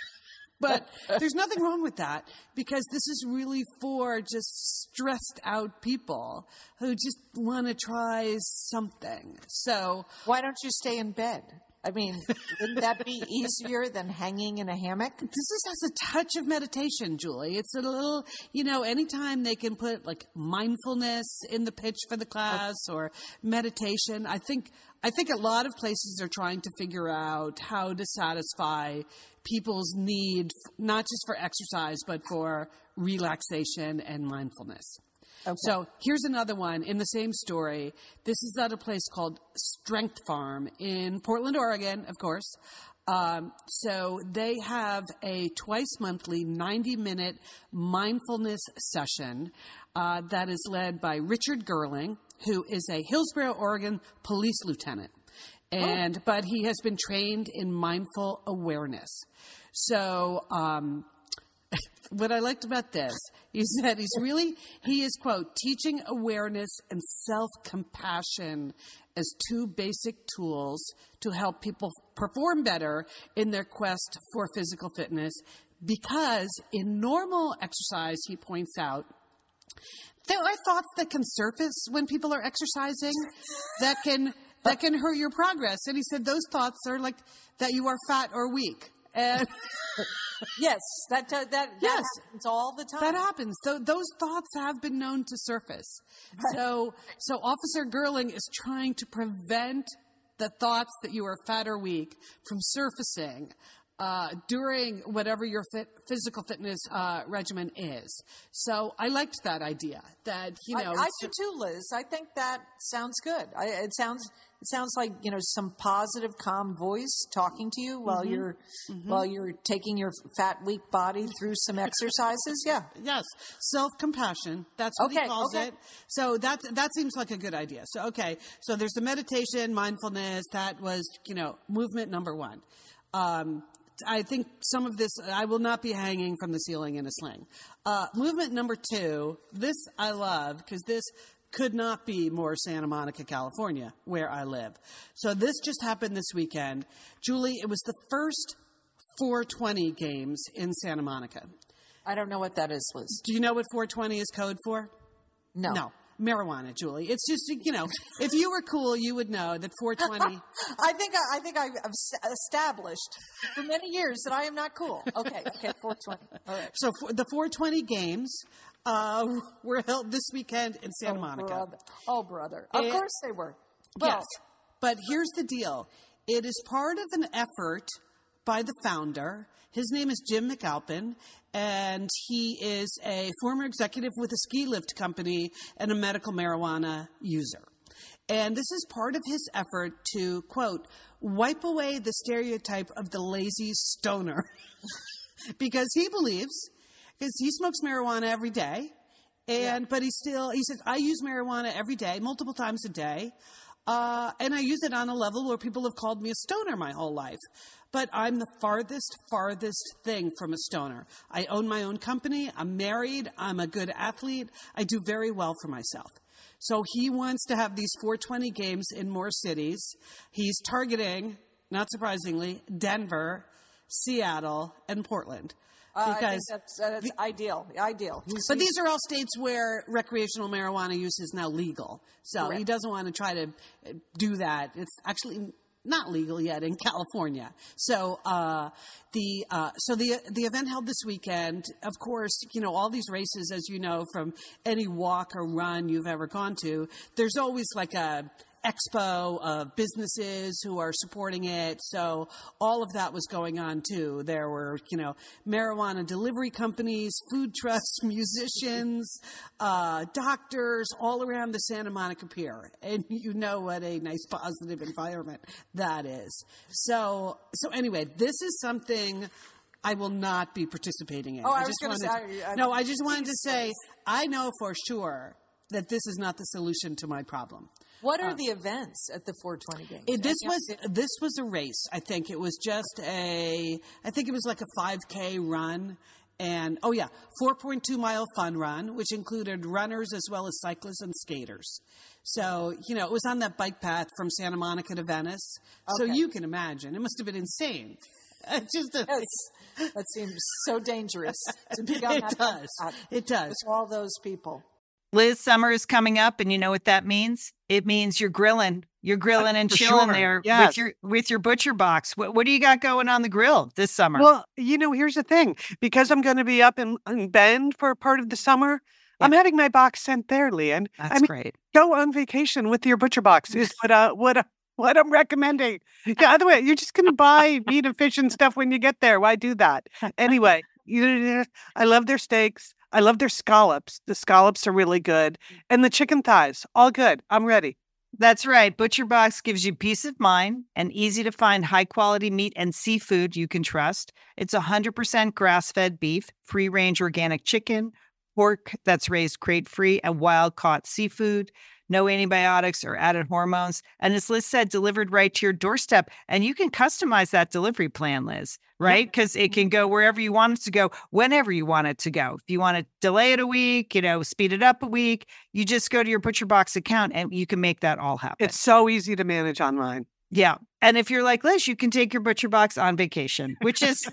but there's nothing wrong with that, because this is really for just stressed out people who just want to try something. So Why don't you stay in bed? I mean, wouldn't that be easier than hanging in a hammock? this is, has a touch of meditation, Julie. It's a little, you know, anytime they can put like mindfulness in the pitch for the class or meditation. I think, I think a lot of places are trying to figure out how to satisfy people's need, not just for exercise, but for relaxation and mindfulness. Okay. So here's another one in the same story. This is at a place called Strength Farm in Portland, Oregon, of course. Um, so they have a twice monthly ninety minute mindfulness session uh, that is led by Richard Gerling, who is a Hillsborough, Oregon police lieutenant. And, oh. but he has been trained in mindful awareness. So, um, what I liked about this is that he's really, he is, quote, teaching awareness and self-compassion as two basic tools to help people perform better in their quest for physical fitness. Because in normal exercise, he points out, there are thoughts that can surface when people are exercising that can that can hurt your progress. And he said those thoughts are like that you are fat or weak. And yes, that that that yes, happens all the time. That happens. So those thoughts have been known to surface. So so Officer Gerling is trying to prevent the thoughts that you are fat or weak from surfacing uh, during whatever your fit, physical fitness uh, regimen is. So I liked that idea. That you know, I, I do too, Liz. I think that sounds good. I, it sounds it sounds like you know some positive, calm voice talking to you while mm-hmm. you're mm-hmm. while you're taking your fat, weak body through some exercises. Yeah. Yes. Self-compassion. That's what okay, he calls okay. it. So that that seems like a good idea. So okay. So there's the meditation, mindfulness. That was you know movement number one. Um, I think some of this, I will not be hanging from the ceiling in a sling. Uh, movement number two, this I love because this could not be more Santa Monica, California, where I live. So this just happened this weekend. Julie, it was the first four twenty games in Santa Monica. I don't know what that is, Liz. Do you know what four twenty is code for? No. No. Marijuana, Julie. It's just, you know, if you were cool, you would know that four twenty. I think I, I think I've established for many years that I am not cool. Okay, okay, four twenty. All right. So for the four twenty games uh, were held this weekend in Santa oh, Monica. Brother. Oh, brother. Of and, course they were. Well, yes. But here's the deal. It is part of an effort by the founder. His name is Jim McAlpin, and he is a former executive with a ski lift company and a medical marijuana user. And this is part of his effort to, quote, wipe away the stereotype of the lazy stoner. Because he believes, because he smokes marijuana every day, and yeah. but he still, he says, I use marijuana every day, multiple times a day, uh, and I use it on a level where people have called me a stoner my whole life. But I'm the farthest, farthest thing from a stoner. I own my own company. I'm married. I'm a good athlete. I do very well for myself. So he wants to have these four twenty games in more cities. He's targeting, not surprisingly, Denver, Seattle, and Portland. Uh, I think that's, uh, that's the, ideal. Ideal. He's, but he's, these are all states where recreational marijuana use is now legal. So correct. He doesn't want to try to do that. It's actually not legal yet in California. So uh, the uh, so the the event held this weekend. Of course, you know, all these races, as you know, from any walk or run you've ever gone to, there's always like a expo of businesses who are supporting it. So all of that was going on too. There were, you know, marijuana delivery companies, food trucks, musicians, uh, doctors, all around the Santa Monica Pier. And you know what a nice positive environment that is. So, so anyway, this is something I will not be participating in. Oh, I, I just was wanted say, to, I, No, I just wanted to say, I know for sure that this is not the solution to my problem. What are uh, the events at the four twenty games? It, this was this was a race. I think it was just a. I think it was like a five K run, and oh yeah, four point two mile fun run, which included runners as well as cyclists and skaters. So you know, it was on that bike path from Santa Monica to Venice. Okay. So you can imagine, it must have been insane. Just a, yes, that seems so dangerous to be on it that does. path. It does. With all those people. Liz, summer is coming up, and you know what that means? It means you're grilling. You're grilling and For chilling sure. there Yes. with your with your butcher box. What, what do you got going on the grill this summer? Well, you know, here's the thing. Because I'm going to be up in, in Bend for part of the summer, Yeah. I'm having my box sent there, Leanne. That's I mean, great. go on vacation with your butcher box is what uh, what uh, what I'm recommending. Yeah, other way, you're just going to buy meat and fish and stuff when you get there. Why do that? Anyway, you, I love their steaks. I love their scallops. The scallops are really good. And the chicken thighs, all good. I'm ready. That's right. Butcher Box gives you peace of mind and easy to find high quality meat and seafood you can trust. It's one hundred percent grass fed beef, free range organic chicken, pork that's raised crate free, and wild caught seafood. No antibiotics or added hormones. And as Liz said, delivered right to your doorstep. And you can customize that delivery plan, Liz, right? Because it can go wherever you want it to go, whenever you want it to go. If you want to delay it a week, you know, speed it up a week, you just go to your Butcher Box account and you can make that all happen. It's so easy to manage online. Yeah. And if you're like Liz, you can take your Butcher Box on vacation, which is...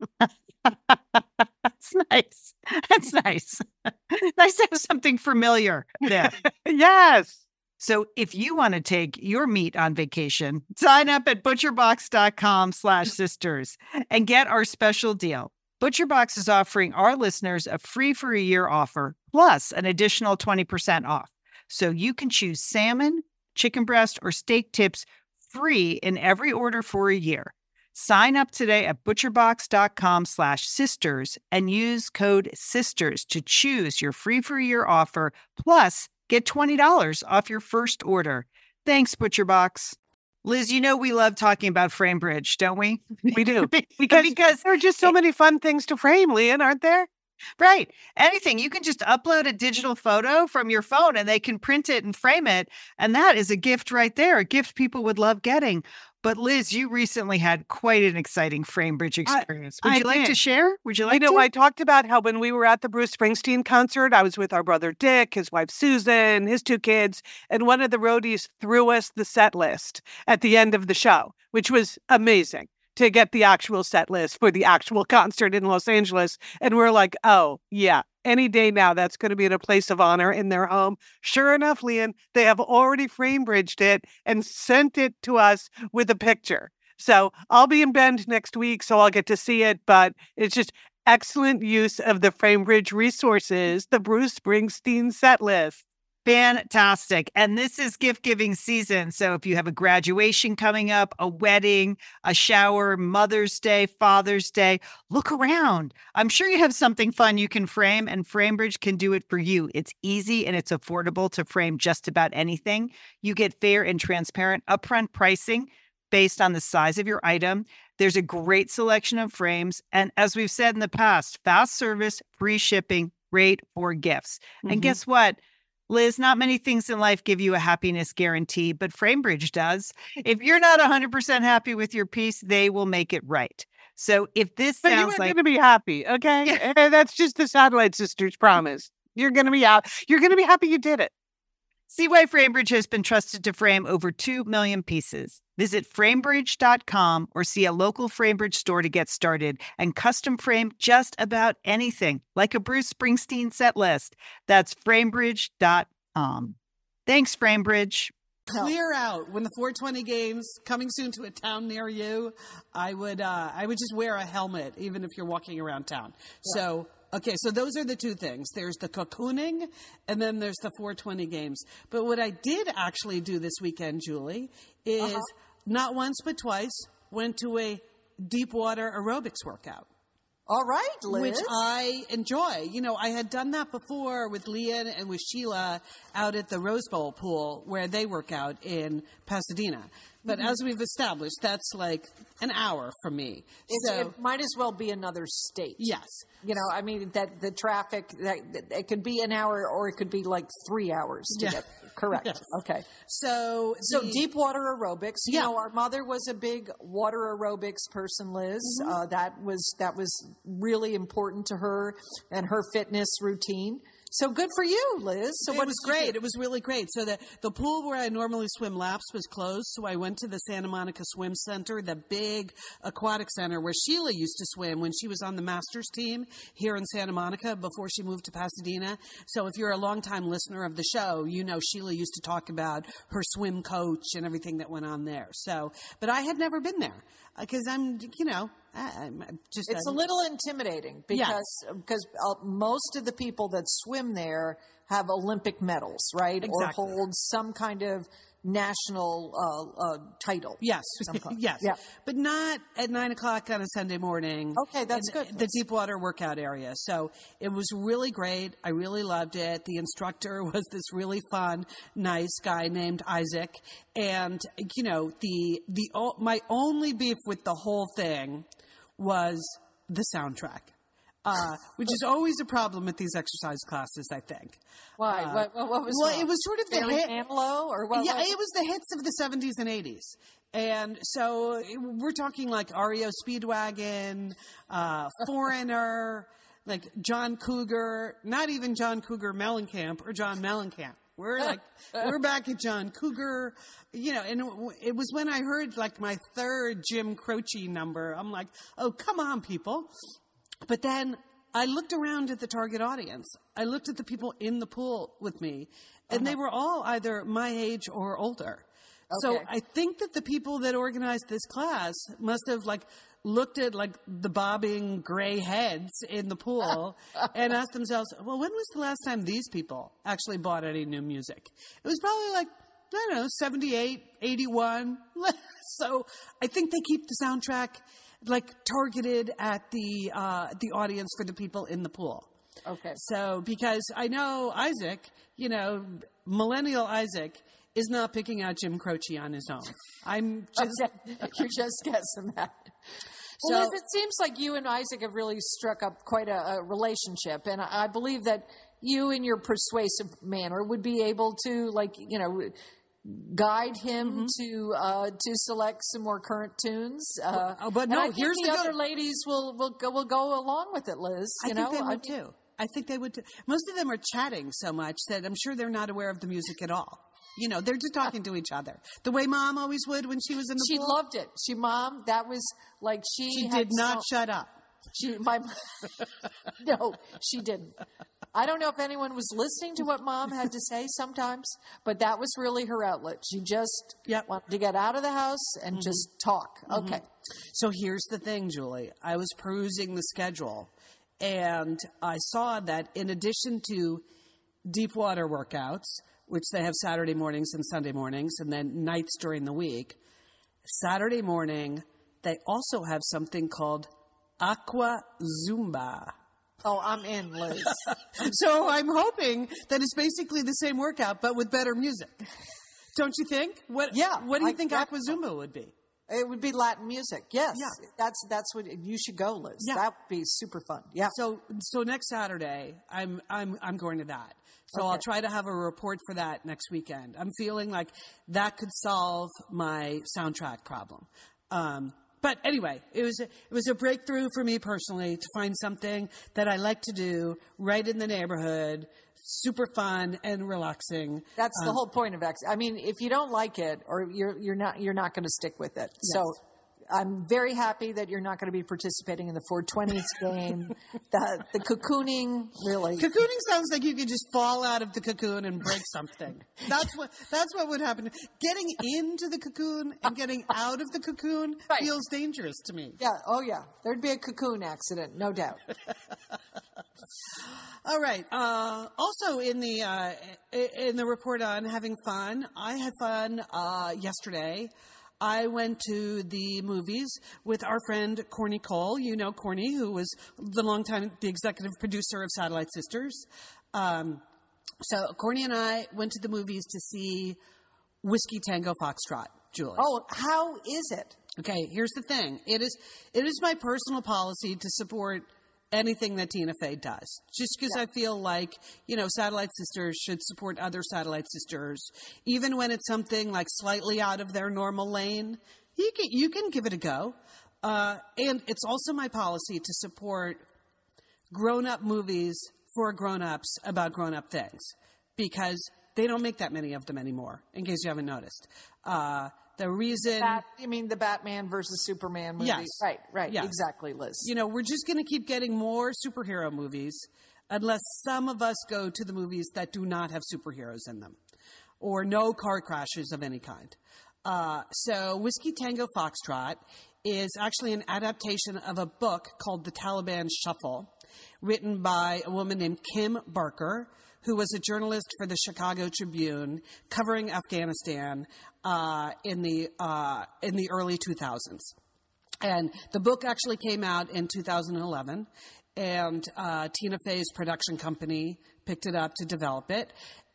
That's nice. That's nice. Nice to have something familiar there. Yes. So if you want to take your meat on vacation, sign up at butcherbox.com slash sisters and get our special deal. ButcherBox is offering our listeners a free for a year offer plus an additional twenty percent off. So you can choose salmon, chicken breast, or steak tips free in every order for a year. Sign up today at butcherbox.com slash sisters and use code SISTERS to choose your free for a year offer plus get twenty dollars off your first order. Thanks, ButcherBox. Liz, you know we love talking about FrameBridge, don't we? We do. Because, because there are just so many fun things to frame, Lian, aren't there? Right. Anything. You can just upload a digital photo from your phone and they can print it and frame it. And that is a gift right there, a gift people would love getting. But Liz, you recently had quite an exciting FrameBridge experience. Would I you like did. to share? Would you like you know, to? I talked about how when we were at the Bruce Springsteen concert, I was with our brother Dick, his wife Susan, his two kids, and one of the roadies threw us the set list at the end of the show, which was amazing to get the actual set list for the actual concert in Los Angeles. And we're like, oh, yeah, any day now, that's going to be in a place of honor in their home. Sure enough, Lian, they have already FrameBridged it and sent it to us with a picture. So I'll be in Bend next week, so I'll get to see it. But it's just excellent use of the FrameBridge resources, the Bruce Springsteen set list. Fantastic. And this is gift giving season. So if you have a graduation coming up, a wedding, a shower, Mother's Day, Father's Day, look around. I'm sure you have something fun you can frame, and FrameBridge can do it for you. It's easy and it's affordable to frame just about anything. You get fair and transparent upfront pricing based on the size of your item. There's a great selection of frames. And as we've said in the past, fast service, free shipping, great for gifts. Mm-hmm. And guess what? Liz, not many things in life give you a happiness guarantee, but FrameBridge does. If you're not one hundred percent happy with your piece, they will make it right. So if this but sounds you're like... going to be happy, okay? Yeah. And that's just the Satellite Sisters promise. You're going to be out. You're going to be happy you did it. See why FrameBridge has been trusted to frame over two million pieces. Visit framebridge dot com or see a local FrameBridge store to get started and custom frame just about anything, like a Bruce Springsteen set list. That's framebridge dot com. Thanks, FrameBridge. Clear out when the four twenty games coming soon to a town near you. I would uh, I would just wear a helmet even if you're walking around town. Yeah. So. Okay, so those are the two things. There's the cocooning, and then there's the four twenty games. But what I did actually do this weekend, Julie, is uh-huh. not once but twice went to a deep water aerobics workout. All right, Liz. Which I enjoy. You know, I had done that before with Lian and with Sheila out at the Rose Bowl pool where they work out in Pasadena. But mm-hmm. as we've established, that's like an hour from me. It's, so it might as well be another state. Yes. You know, I mean, that the traffic, that, it could be an hour or it could be like three hours to yeah. get correct. Yes. Okay. So, so the, deep water aerobics. You yeah. know, our mother was a big water aerobics person, Liz. Mm-hmm. Uh, that was that was really important to her and her fitness routine. So good for you, Liz. So it what was great. It was really great. So the, the pool where I normally swim laps was closed. So I went to the Santa Monica Swim Center, the big aquatic center where Sheila used to swim when she was on the Masters team here in Santa Monica before she moved to Pasadena. So if you're a longtime listener of the show, you know Sheila used to talk about her swim coach and everything that went on there. So, but I had never been there because I'm, you know, I'm just. It's I'm, a little intimidating because yes. because uh, most of the people that swim there have Olympic medals, right? Exactly. Or hold some kind of national uh, uh, title. Yes, yes, yeah. But not at nine o'clock on a Sunday morning. Okay, that's in good. The deep water workout area. So it was really great. I really loved it. The instructor was this really fun, nice guy named Isaac. And you know, the the my only beef with the whole thing was the soundtrack. Uh, which is always a problem with these exercise classes, I think. Why? Uh, what, what was Well, wrong? it was sort of the Barry hit. Manilow or what? Yeah, what? it was the hits of the seventies and eighties. And so we're talking like R E O Speedwagon, uh, Foreigner, like John Cougar, not even John Cougar Mellencamp or John Mellencamp. We're like, we're back at John Cougar, you know, and it was when I heard like my third Jim Croce number. I'm like, oh, come on, people. But then I looked around at the target audience. I looked at the people in the pool with me, and uh-huh. they were all either my age or older. Okay. So I think that the people that organized this class must have like looked at like the bobbing gray heads in the pool and asked themselves, well, when was the last time these people actually bought any new music? It was probably like, I don't know, seventy-eight, eighty-one. So I think they keep the soundtrack like targeted at the uh, the audience for the people in the pool. Okay. So because I know Isaac, you know, millennial Isaac is not picking out Jim Croce on his own. I'm just okay. You're just guessing that. Well, so, Liz, it seems like you and Isaac have really struck up quite a, a relationship, and I, I believe that you, in your persuasive manner, would be able to, like, you know, guide him mm-hmm. to uh, to select some more current tunes. Uh, oh, but no, and I here's think the, the other go- ladies will will go, will go along with it, Liz. I you think know? they would I too. I think they would too. Most of them are chatting so much that I'm sure they're not aware of the music at all. You know, they're just talking to each other. The way Mom always would when she was in the she pool. She loved it. She, Mom, that was like she She had did not so, shut up. She, my, no, she didn't. I don't know if anyone was listening to what Mom had to say sometimes, but that was really her outlet. She just yep. wanted to get out of the house and mm-hmm. just talk. Mm-hmm. Okay. So here's the thing, Julie. I was perusing the schedule, and I saw that in addition to deep water workouts, which they have Saturday mornings and Sunday mornings, and then nights during the week, Saturday morning, they also have something called Aqua Zumba. Oh, I'm in, Liz. So I'm hoping that it's basically the same workout, but with better music. Don't you think? What, yeah. What do you I, think Aqua Zumba would be? It would be Latin music. Yes. Yeah. That's that's what you should go, Liz. Yeah. That would be super fun. Yeah. So so next Saturday, I'm I'm I'm going to that. So okay. I'll try to have a report for that next weekend. I'm feeling like that could solve my soundtrack problem. Um, but anyway, it was a, it was a breakthrough for me personally to find something that I like to do right in the neighborhood, super fun and relaxing. That's um, the whole point of X. I mean, if you don't like it, or you're you're not you're not going to stick with it. Yes. So I'm very happy that you're not going to be participating in the four twenties game. the the cocooning, really. Cocooning sounds like you could just fall out of the cocoon and break something. That's what that's what would happen. Getting into the cocoon and getting out of the cocoon right. feels dangerous to me. Yeah. Oh, yeah. There'd be a cocoon accident, no doubt. All right. Uh, also, in the uh, in the report on having fun, I had fun uh, yesterday. I went to the movies with our friend Corny Cole. You know Corny, who was the longtime the executive producer of Satellite Sisters. Um, so Corny and I went to the movies to see Whiskey Tango Foxtrot, Julie. Oh, how is it? Okay, here's the thing. It is it is my personal policy to support anything that Tina Fey does. Just because yeah. I feel like, you know, Satellite Sisters should support other Satellite Sisters, even when it's something like slightly out of their normal lane. You can, you can give it a go. Uh, and it's also my policy to support grown-up movies for grown-ups about grown-up things, because they don't make that many of them anymore, in case you haven't noticed. Uh, The reason... Bat, you mean the Batman versus Superman movie? Yes. Right, right. Yes. Exactly, Liz. You know, we're just going to keep getting more superhero movies unless some of us go to the movies that do not have superheroes in them or no car crashes of any kind. Uh, so Whiskey Tango Foxtrot is actually an adaptation of a book called The Taliban Shuffle, written by a woman named Kim Barker, who was a journalist for the Chicago Tribune covering Afghanistan uh, in the uh, in the early two thousands. And the book actually came out in two thousand eleven, and uh, Tina Fey's production company picked it up to develop it.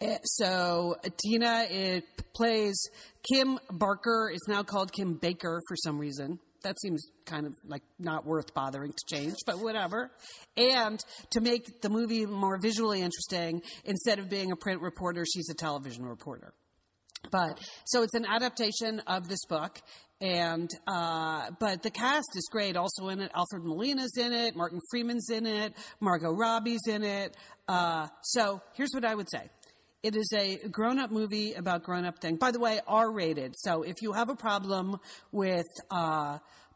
So Tina it plays Kim Barker. It's now called Kim Baker for some reason. That seems kind of like not worth bothering to change, but whatever. And to make the movie more visually interesting, instead of being a print reporter, she's a television reporter. But so it's an adaptation of this book, and uh, but the cast is great. Also in it, Alfred Molina's in it, Martin Freeman's in it, Margot Robbie's in it. Uh, so here's what I would say. It is a grown-up movie about grown-up things. By the way, R-rated. So if you have a problem with uh,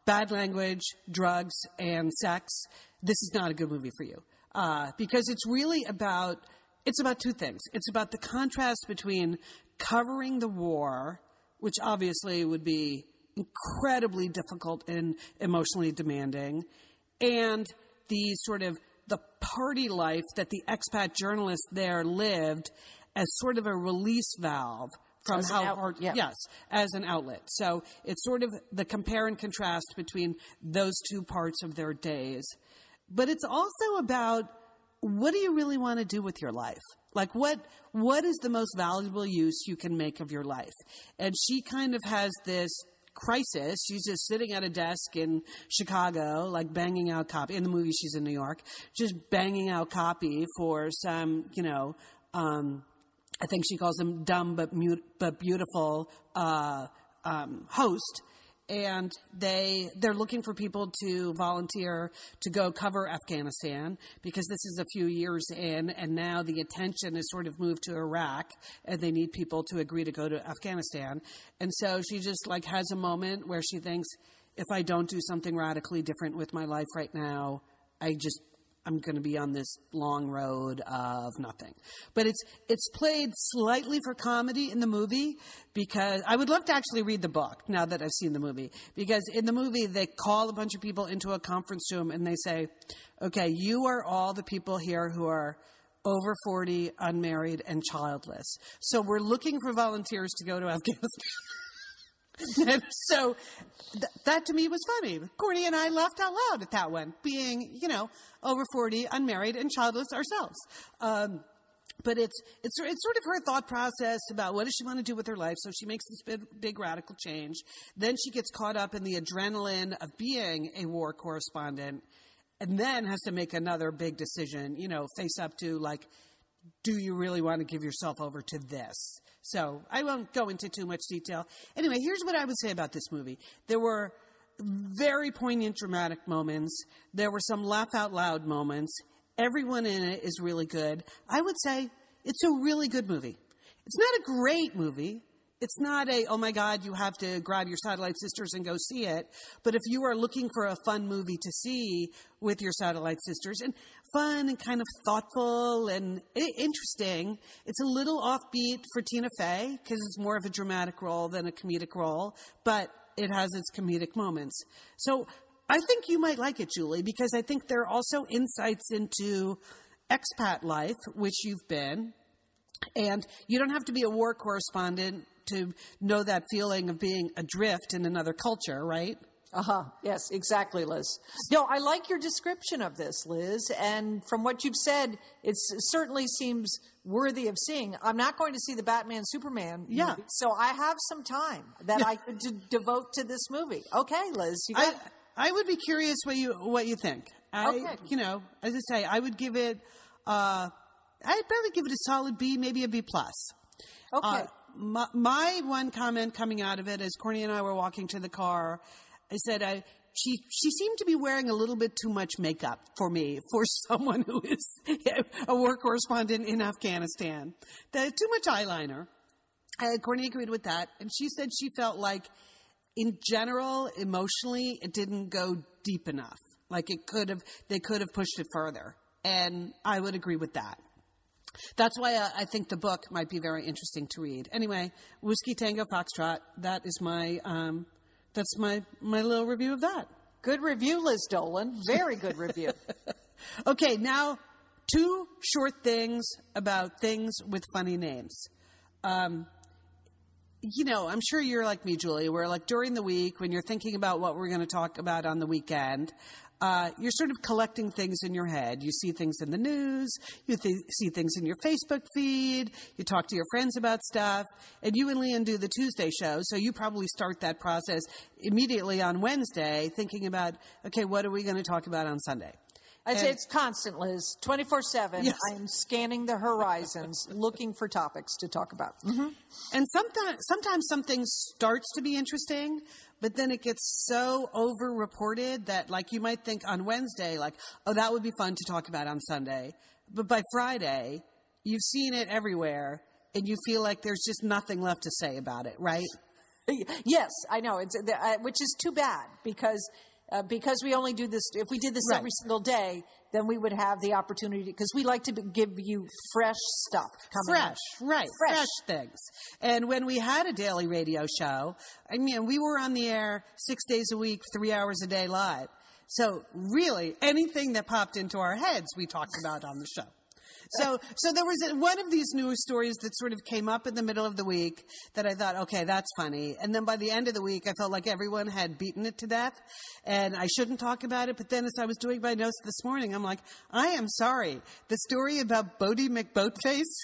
bad language, drugs, and sex, this is not a good movie for you. Uh, because it's really about, it's about two things. It's about the contrast between covering the war, which obviously would be incredibly difficult and emotionally demanding, and the sort of the party life that the expat journalist there lived as sort of a release valve from as how out, hard, yeah. yes, as an outlet. So it's sort of the compare and contrast between those two parts of their days. But it's also about, what do you really want to do with your life? Like, what what is the most valuable use you can make of your life? And she kind of has this crisis. She's just sitting at a desk in Chicago, like banging out copy. In the movie, she's in New York, just banging out copy for some, you know, um, I think she calls them dumb but mute, but beautiful uh, um, host. And they, they're looking for people to volunteer to go cover Afghanistan, because this is a few years in, and now the attention has sort of moved to Iraq, and they need people to agree to go to Afghanistan. And so she just like has a moment where she thinks, if I don't do something radically different with my life right now, I just, I'm going to be on this long road of nothing. But it's it's played slightly for comedy in the movie, because I would love to actually read the book now that I've seen the movie. Because in the movie, they call a bunch of people into a conference room and they say, okay, you are all the people here who are over forty, unmarried, and childless. So we're looking for volunteers to go to Afghanistan. And so th- that to me was funny. Courtney and I laughed out loud at that one, being, you know, over forty, unmarried, and childless ourselves. Um, but it's, it's it's sort of her thought process about what does she want to do with her life. So she makes this big, big radical change. Then she gets caught up in the adrenaline of being a war correspondent, and then has to make another big decision, you know, face up to, like, do you really want to give yourself over to this? So I won't go into too much detail. Anyway, here's what I would say about this movie. There were very poignant, dramatic moments. There were some laugh-out-loud moments. Everyone in it is really good. I would say it's a really good movie. It's not a great movie. It's not a, oh, my God, you have to grab your Satellite Sisters and go see it. But if you are looking for a fun movie to see with your Satellite Sisters, and fun and kind of thoughtful and I- interesting, it's a little offbeat for Tina Fey, because it's more of a dramatic role than a comedic role, but it has its comedic moments. So I think you might like it, Julie, because I think there are also insights into expat life, which you've been. And you don't have to be a war correspondent to know that feeling of being adrift in another culture, right? Uh-huh. Yes, exactly, Liz. No, I like your description of this, Liz. And from what you've said, it certainly seems worthy of seeing. I'm not going to see the Batman Superman Yeah. movie, so I have some time that I could d- devote to this movie. Okay, Liz. You got I, I would be curious what you what you think. I, Okay. You know, as I say, I would give it, uh, I'd probably give it a solid B, maybe a B plus. Okay. Uh, my, my one comment coming out of it, as Courtney and I were walking to the car, I said, I, she she seemed to be wearing a little bit too much makeup for me, for someone who is a war correspondent in Afghanistan. The, too much eyeliner. Uh, Courtney agreed with that. And she said she felt like, in general, emotionally, it didn't go deep enough. Like it could have, they could have pushed it further. And I would agree with that. That's why I, I think the book might be very interesting to read. Anyway, Whiskey Tango Foxtrot, that is my, um, that's my, my little review of that. Good review, Liz Dolan. Very good review. Okay, now two short things about things with funny names. Um, you know, I'm sure you're like me, Julie, where like during the week when you're thinking about what we're going to talk about on the weekend, uh, you're sort of collecting things in your head. You see things in the news, you th- see things in your Facebook feed, you talk to your friends about stuff, and you and Leon do the Tuesday show, so you probably start that process immediately on Wednesday thinking about, okay, what are we going to talk about on Sunday? I'd say And- it's constant, Liz. twenty-four seven. Yes. I am scanning the horizons, looking for topics to talk about. Mm-hmm. And sometimes, sometimes something starts to be interesting, but then it gets so over-reported that, like, you might think on Wednesday, like, oh, that would be fun to talk about on Sunday. But by Friday, you've seen it everywhere, and you feel like there's just nothing left to say about it, right? Yes, I know. It's uh, which is too bad because uh, because we only do this. If we did this Right. every single day, then we would have the opportunity because we like to be, give you fresh stuff coming. Fresh, right. Fresh. Fresh things. And when we had a daily radio show, I mean, we were on the air six days a week, three hours a day live. So really, anything that popped into our heads, we talked about on the show. So, so there was a, one of these news stories that sort of came up in the middle of the week that I thought, okay, that's funny. And then by the end of the week, I felt like everyone had beaten it to death and I shouldn't talk about it. But then as I was doing my notes this morning, I'm like, I am sorry. The story about Bodie McBoatface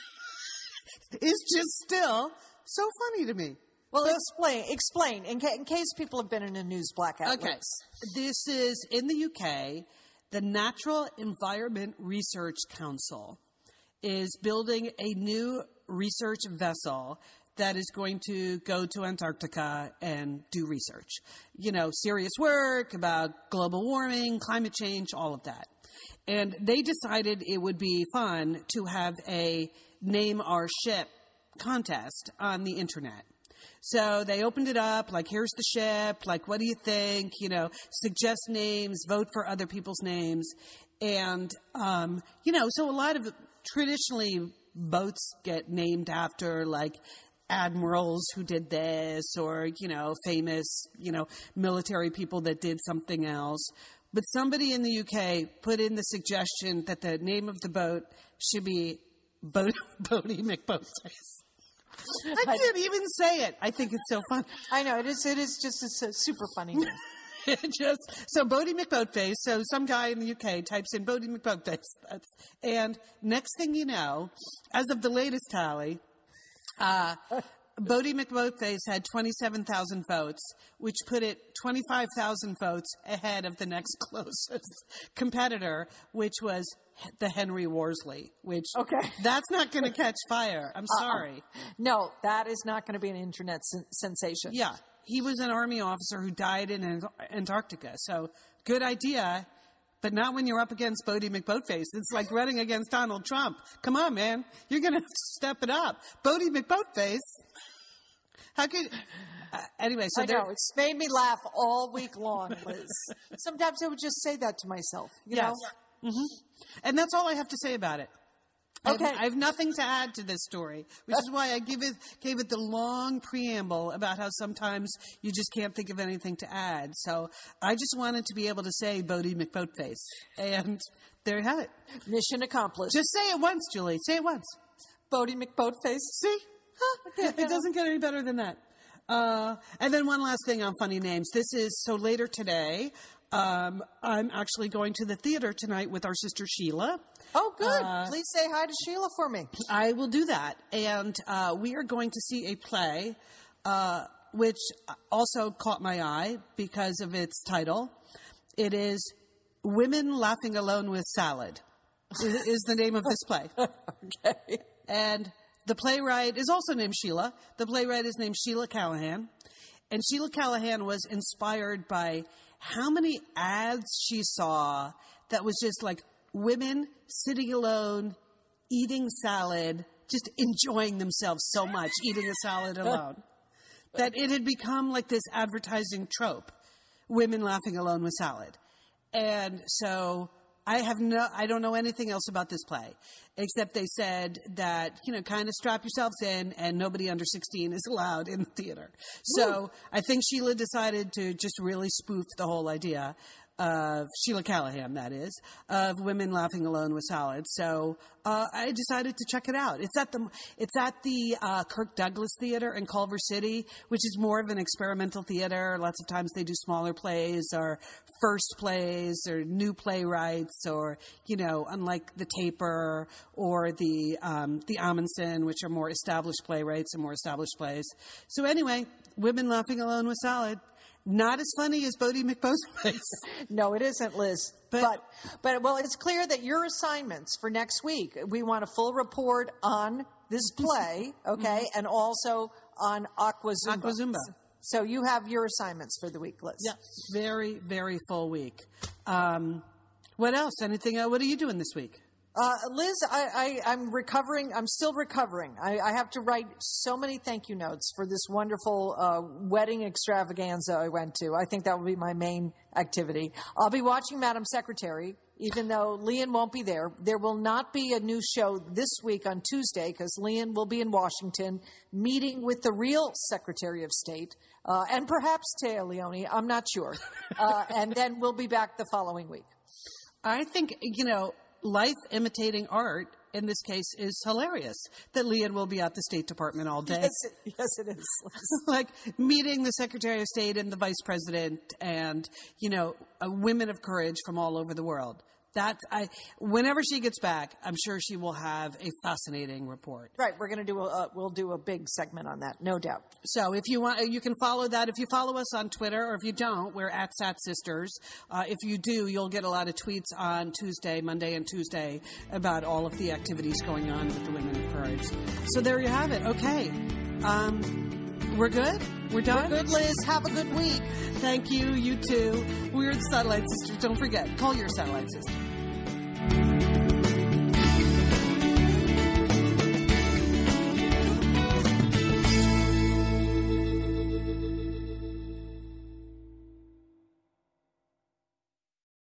is just still so funny to me. Well, explain, explain, in, ca- in case people have been in a news blackout. Okay. Liz. This is in the U K. The Natural Environment Research Council is building a new research vessel that is going to go to Antarctica and do research. You know, serious work about global warming, climate change, all of that. And they decided it would be fun to have a Name Our Ship contest on the internet. So they opened it up, like, here's the ship, like, what do you think? You know, suggest names, vote for other people's names. And, um, you know, so a lot of traditionally boats get named after, like, admirals who did this or, you know, famous, you know, military people that did something else. But somebody in the U K put in the suggestion that the name of the boat should be Bo- Bodie McBoatface. I can't even say it. I think it's so funny. I know it is. It is just it's a super funny. It just so Bodie McBoatface. So some guy in the U K types in Bodie McBoatface. That's, and next thing you know, as of the latest tally, uh, Bodie McBoatface had twenty-seven thousand votes, which put it twenty-five thousand votes ahead of the next closest competitor, which was the Henry Worsley, which Okay. that's not going to catch fire. I'm sorry. Uh-uh. No, that is not going to be an internet sen- sensation. Yeah. He was an Army officer who died in Ant- Antarctica. So good idea, but not when you're up against Bodie McBoatface. It's like running against Donald Trump. Come on, man. You're going to have to step it up. Bodie McBoatface. How could... Uh, anyway, so I there... know. It's made me laugh all week long, Liz. Sometimes I would just say that to myself. You Yes. know? Mm-hmm. And that's all I have to say about it. I have- Okay. I have nothing to add to this story, which is why I give it, gave it the long preamble about how sometimes you just can't think of anything to add. So I just wanted to be able to say Bodie McBoatface. And there you have it. Mission accomplished. Just say it once, Julie. Say it once. Bodie McBoatface. See? Huh? It doesn't get any better than that. Uh, and then one last thing on funny names. This is, so later today, um, I'm actually going to the theater tonight with our sister Sheila. Oh, good. Uh, Please say hi to Sheila for me. I will do that. And uh, we are going to see a play, uh, which also caught my eye because of its title. It is Women Laughing Alone with Salad, is, is the name of this play. Okay. And the playwright is also named Sheila. The playwright is named Sheila Callahan. And Sheila Callahan was inspired by how many ads she saw that was just like women sitting alone, eating salad, just enjoying themselves so much, eating a salad alone, that it had become like this advertising trope, women laughing alone with salad. And so I have no, I don't know anything else about this play, except they said that, you know, kind of strap yourselves in and nobody under sixteen is allowed in the theater. So Woo. I think Sheila decided to just really spoof the whole idea of Sheila Callahan, that is, of women laughing alone with salad. So uh, I decided to check it out. It's at the it's at the uh, Kirk Douglas Theater in Culver City, which is more of an experimental theater. Lots of times they do smaller plays or first plays or new playwrights, or, you know, unlike the Taper or the um, the Amundsen, which are more established playwrights and more established plays. So anyway, women laughing alone with salad. Not as funny as Bodie McBoatface. No, it isn't, Liz. But, but, but, well, it's clear that your assignments for next week, we want a full report on this play, okay, and also on Aqua Zumba. Aqua Zumba. So you have your assignments for the week, Liz. Yeah, very, very full week. Um, what else? Anything? Uh, what are you doing this week? Uh, Liz, I, I, I'm recovering. I'm still recovering. I, I have to write so many thank you notes for this wonderful uh, wedding extravaganza I went to. I think that will be my main activity. I'll be watching Madam Secretary, even though Lian won't be there. There will not be a new show this week on Tuesday because Lian will be in Washington meeting with the real Secretary of State uh, and perhaps Téa Leoni. I'm not sure. Uh, and then we'll be back the following week. I think, you know, life imitating art, in this case, is hilarious. That Lian will be at the State Department all day. Yes, it, yes, it is. Like meeting the Secretary of State and the Vice President and, you know, uh, women of courage from all over the world. That I, whenever she gets back, I'm sure she will have a fascinating report. Right, we're going to do a uh, we'll do a big segment on that, no doubt. So if you want, you can follow that. If you follow us on Twitter, or if you don't, we're at Sat Sisters. Uh, if you do, you'll get a lot of tweets on Tuesday, Monday, and Tuesday about all of the activities going on with the Women of Courage. So there you have it. Okay, um, we're good. We're done. We're good, Liz. Have a good week. Thank you. You too. We're the Satellite Sisters. Don't forget, call your Satellite Sister.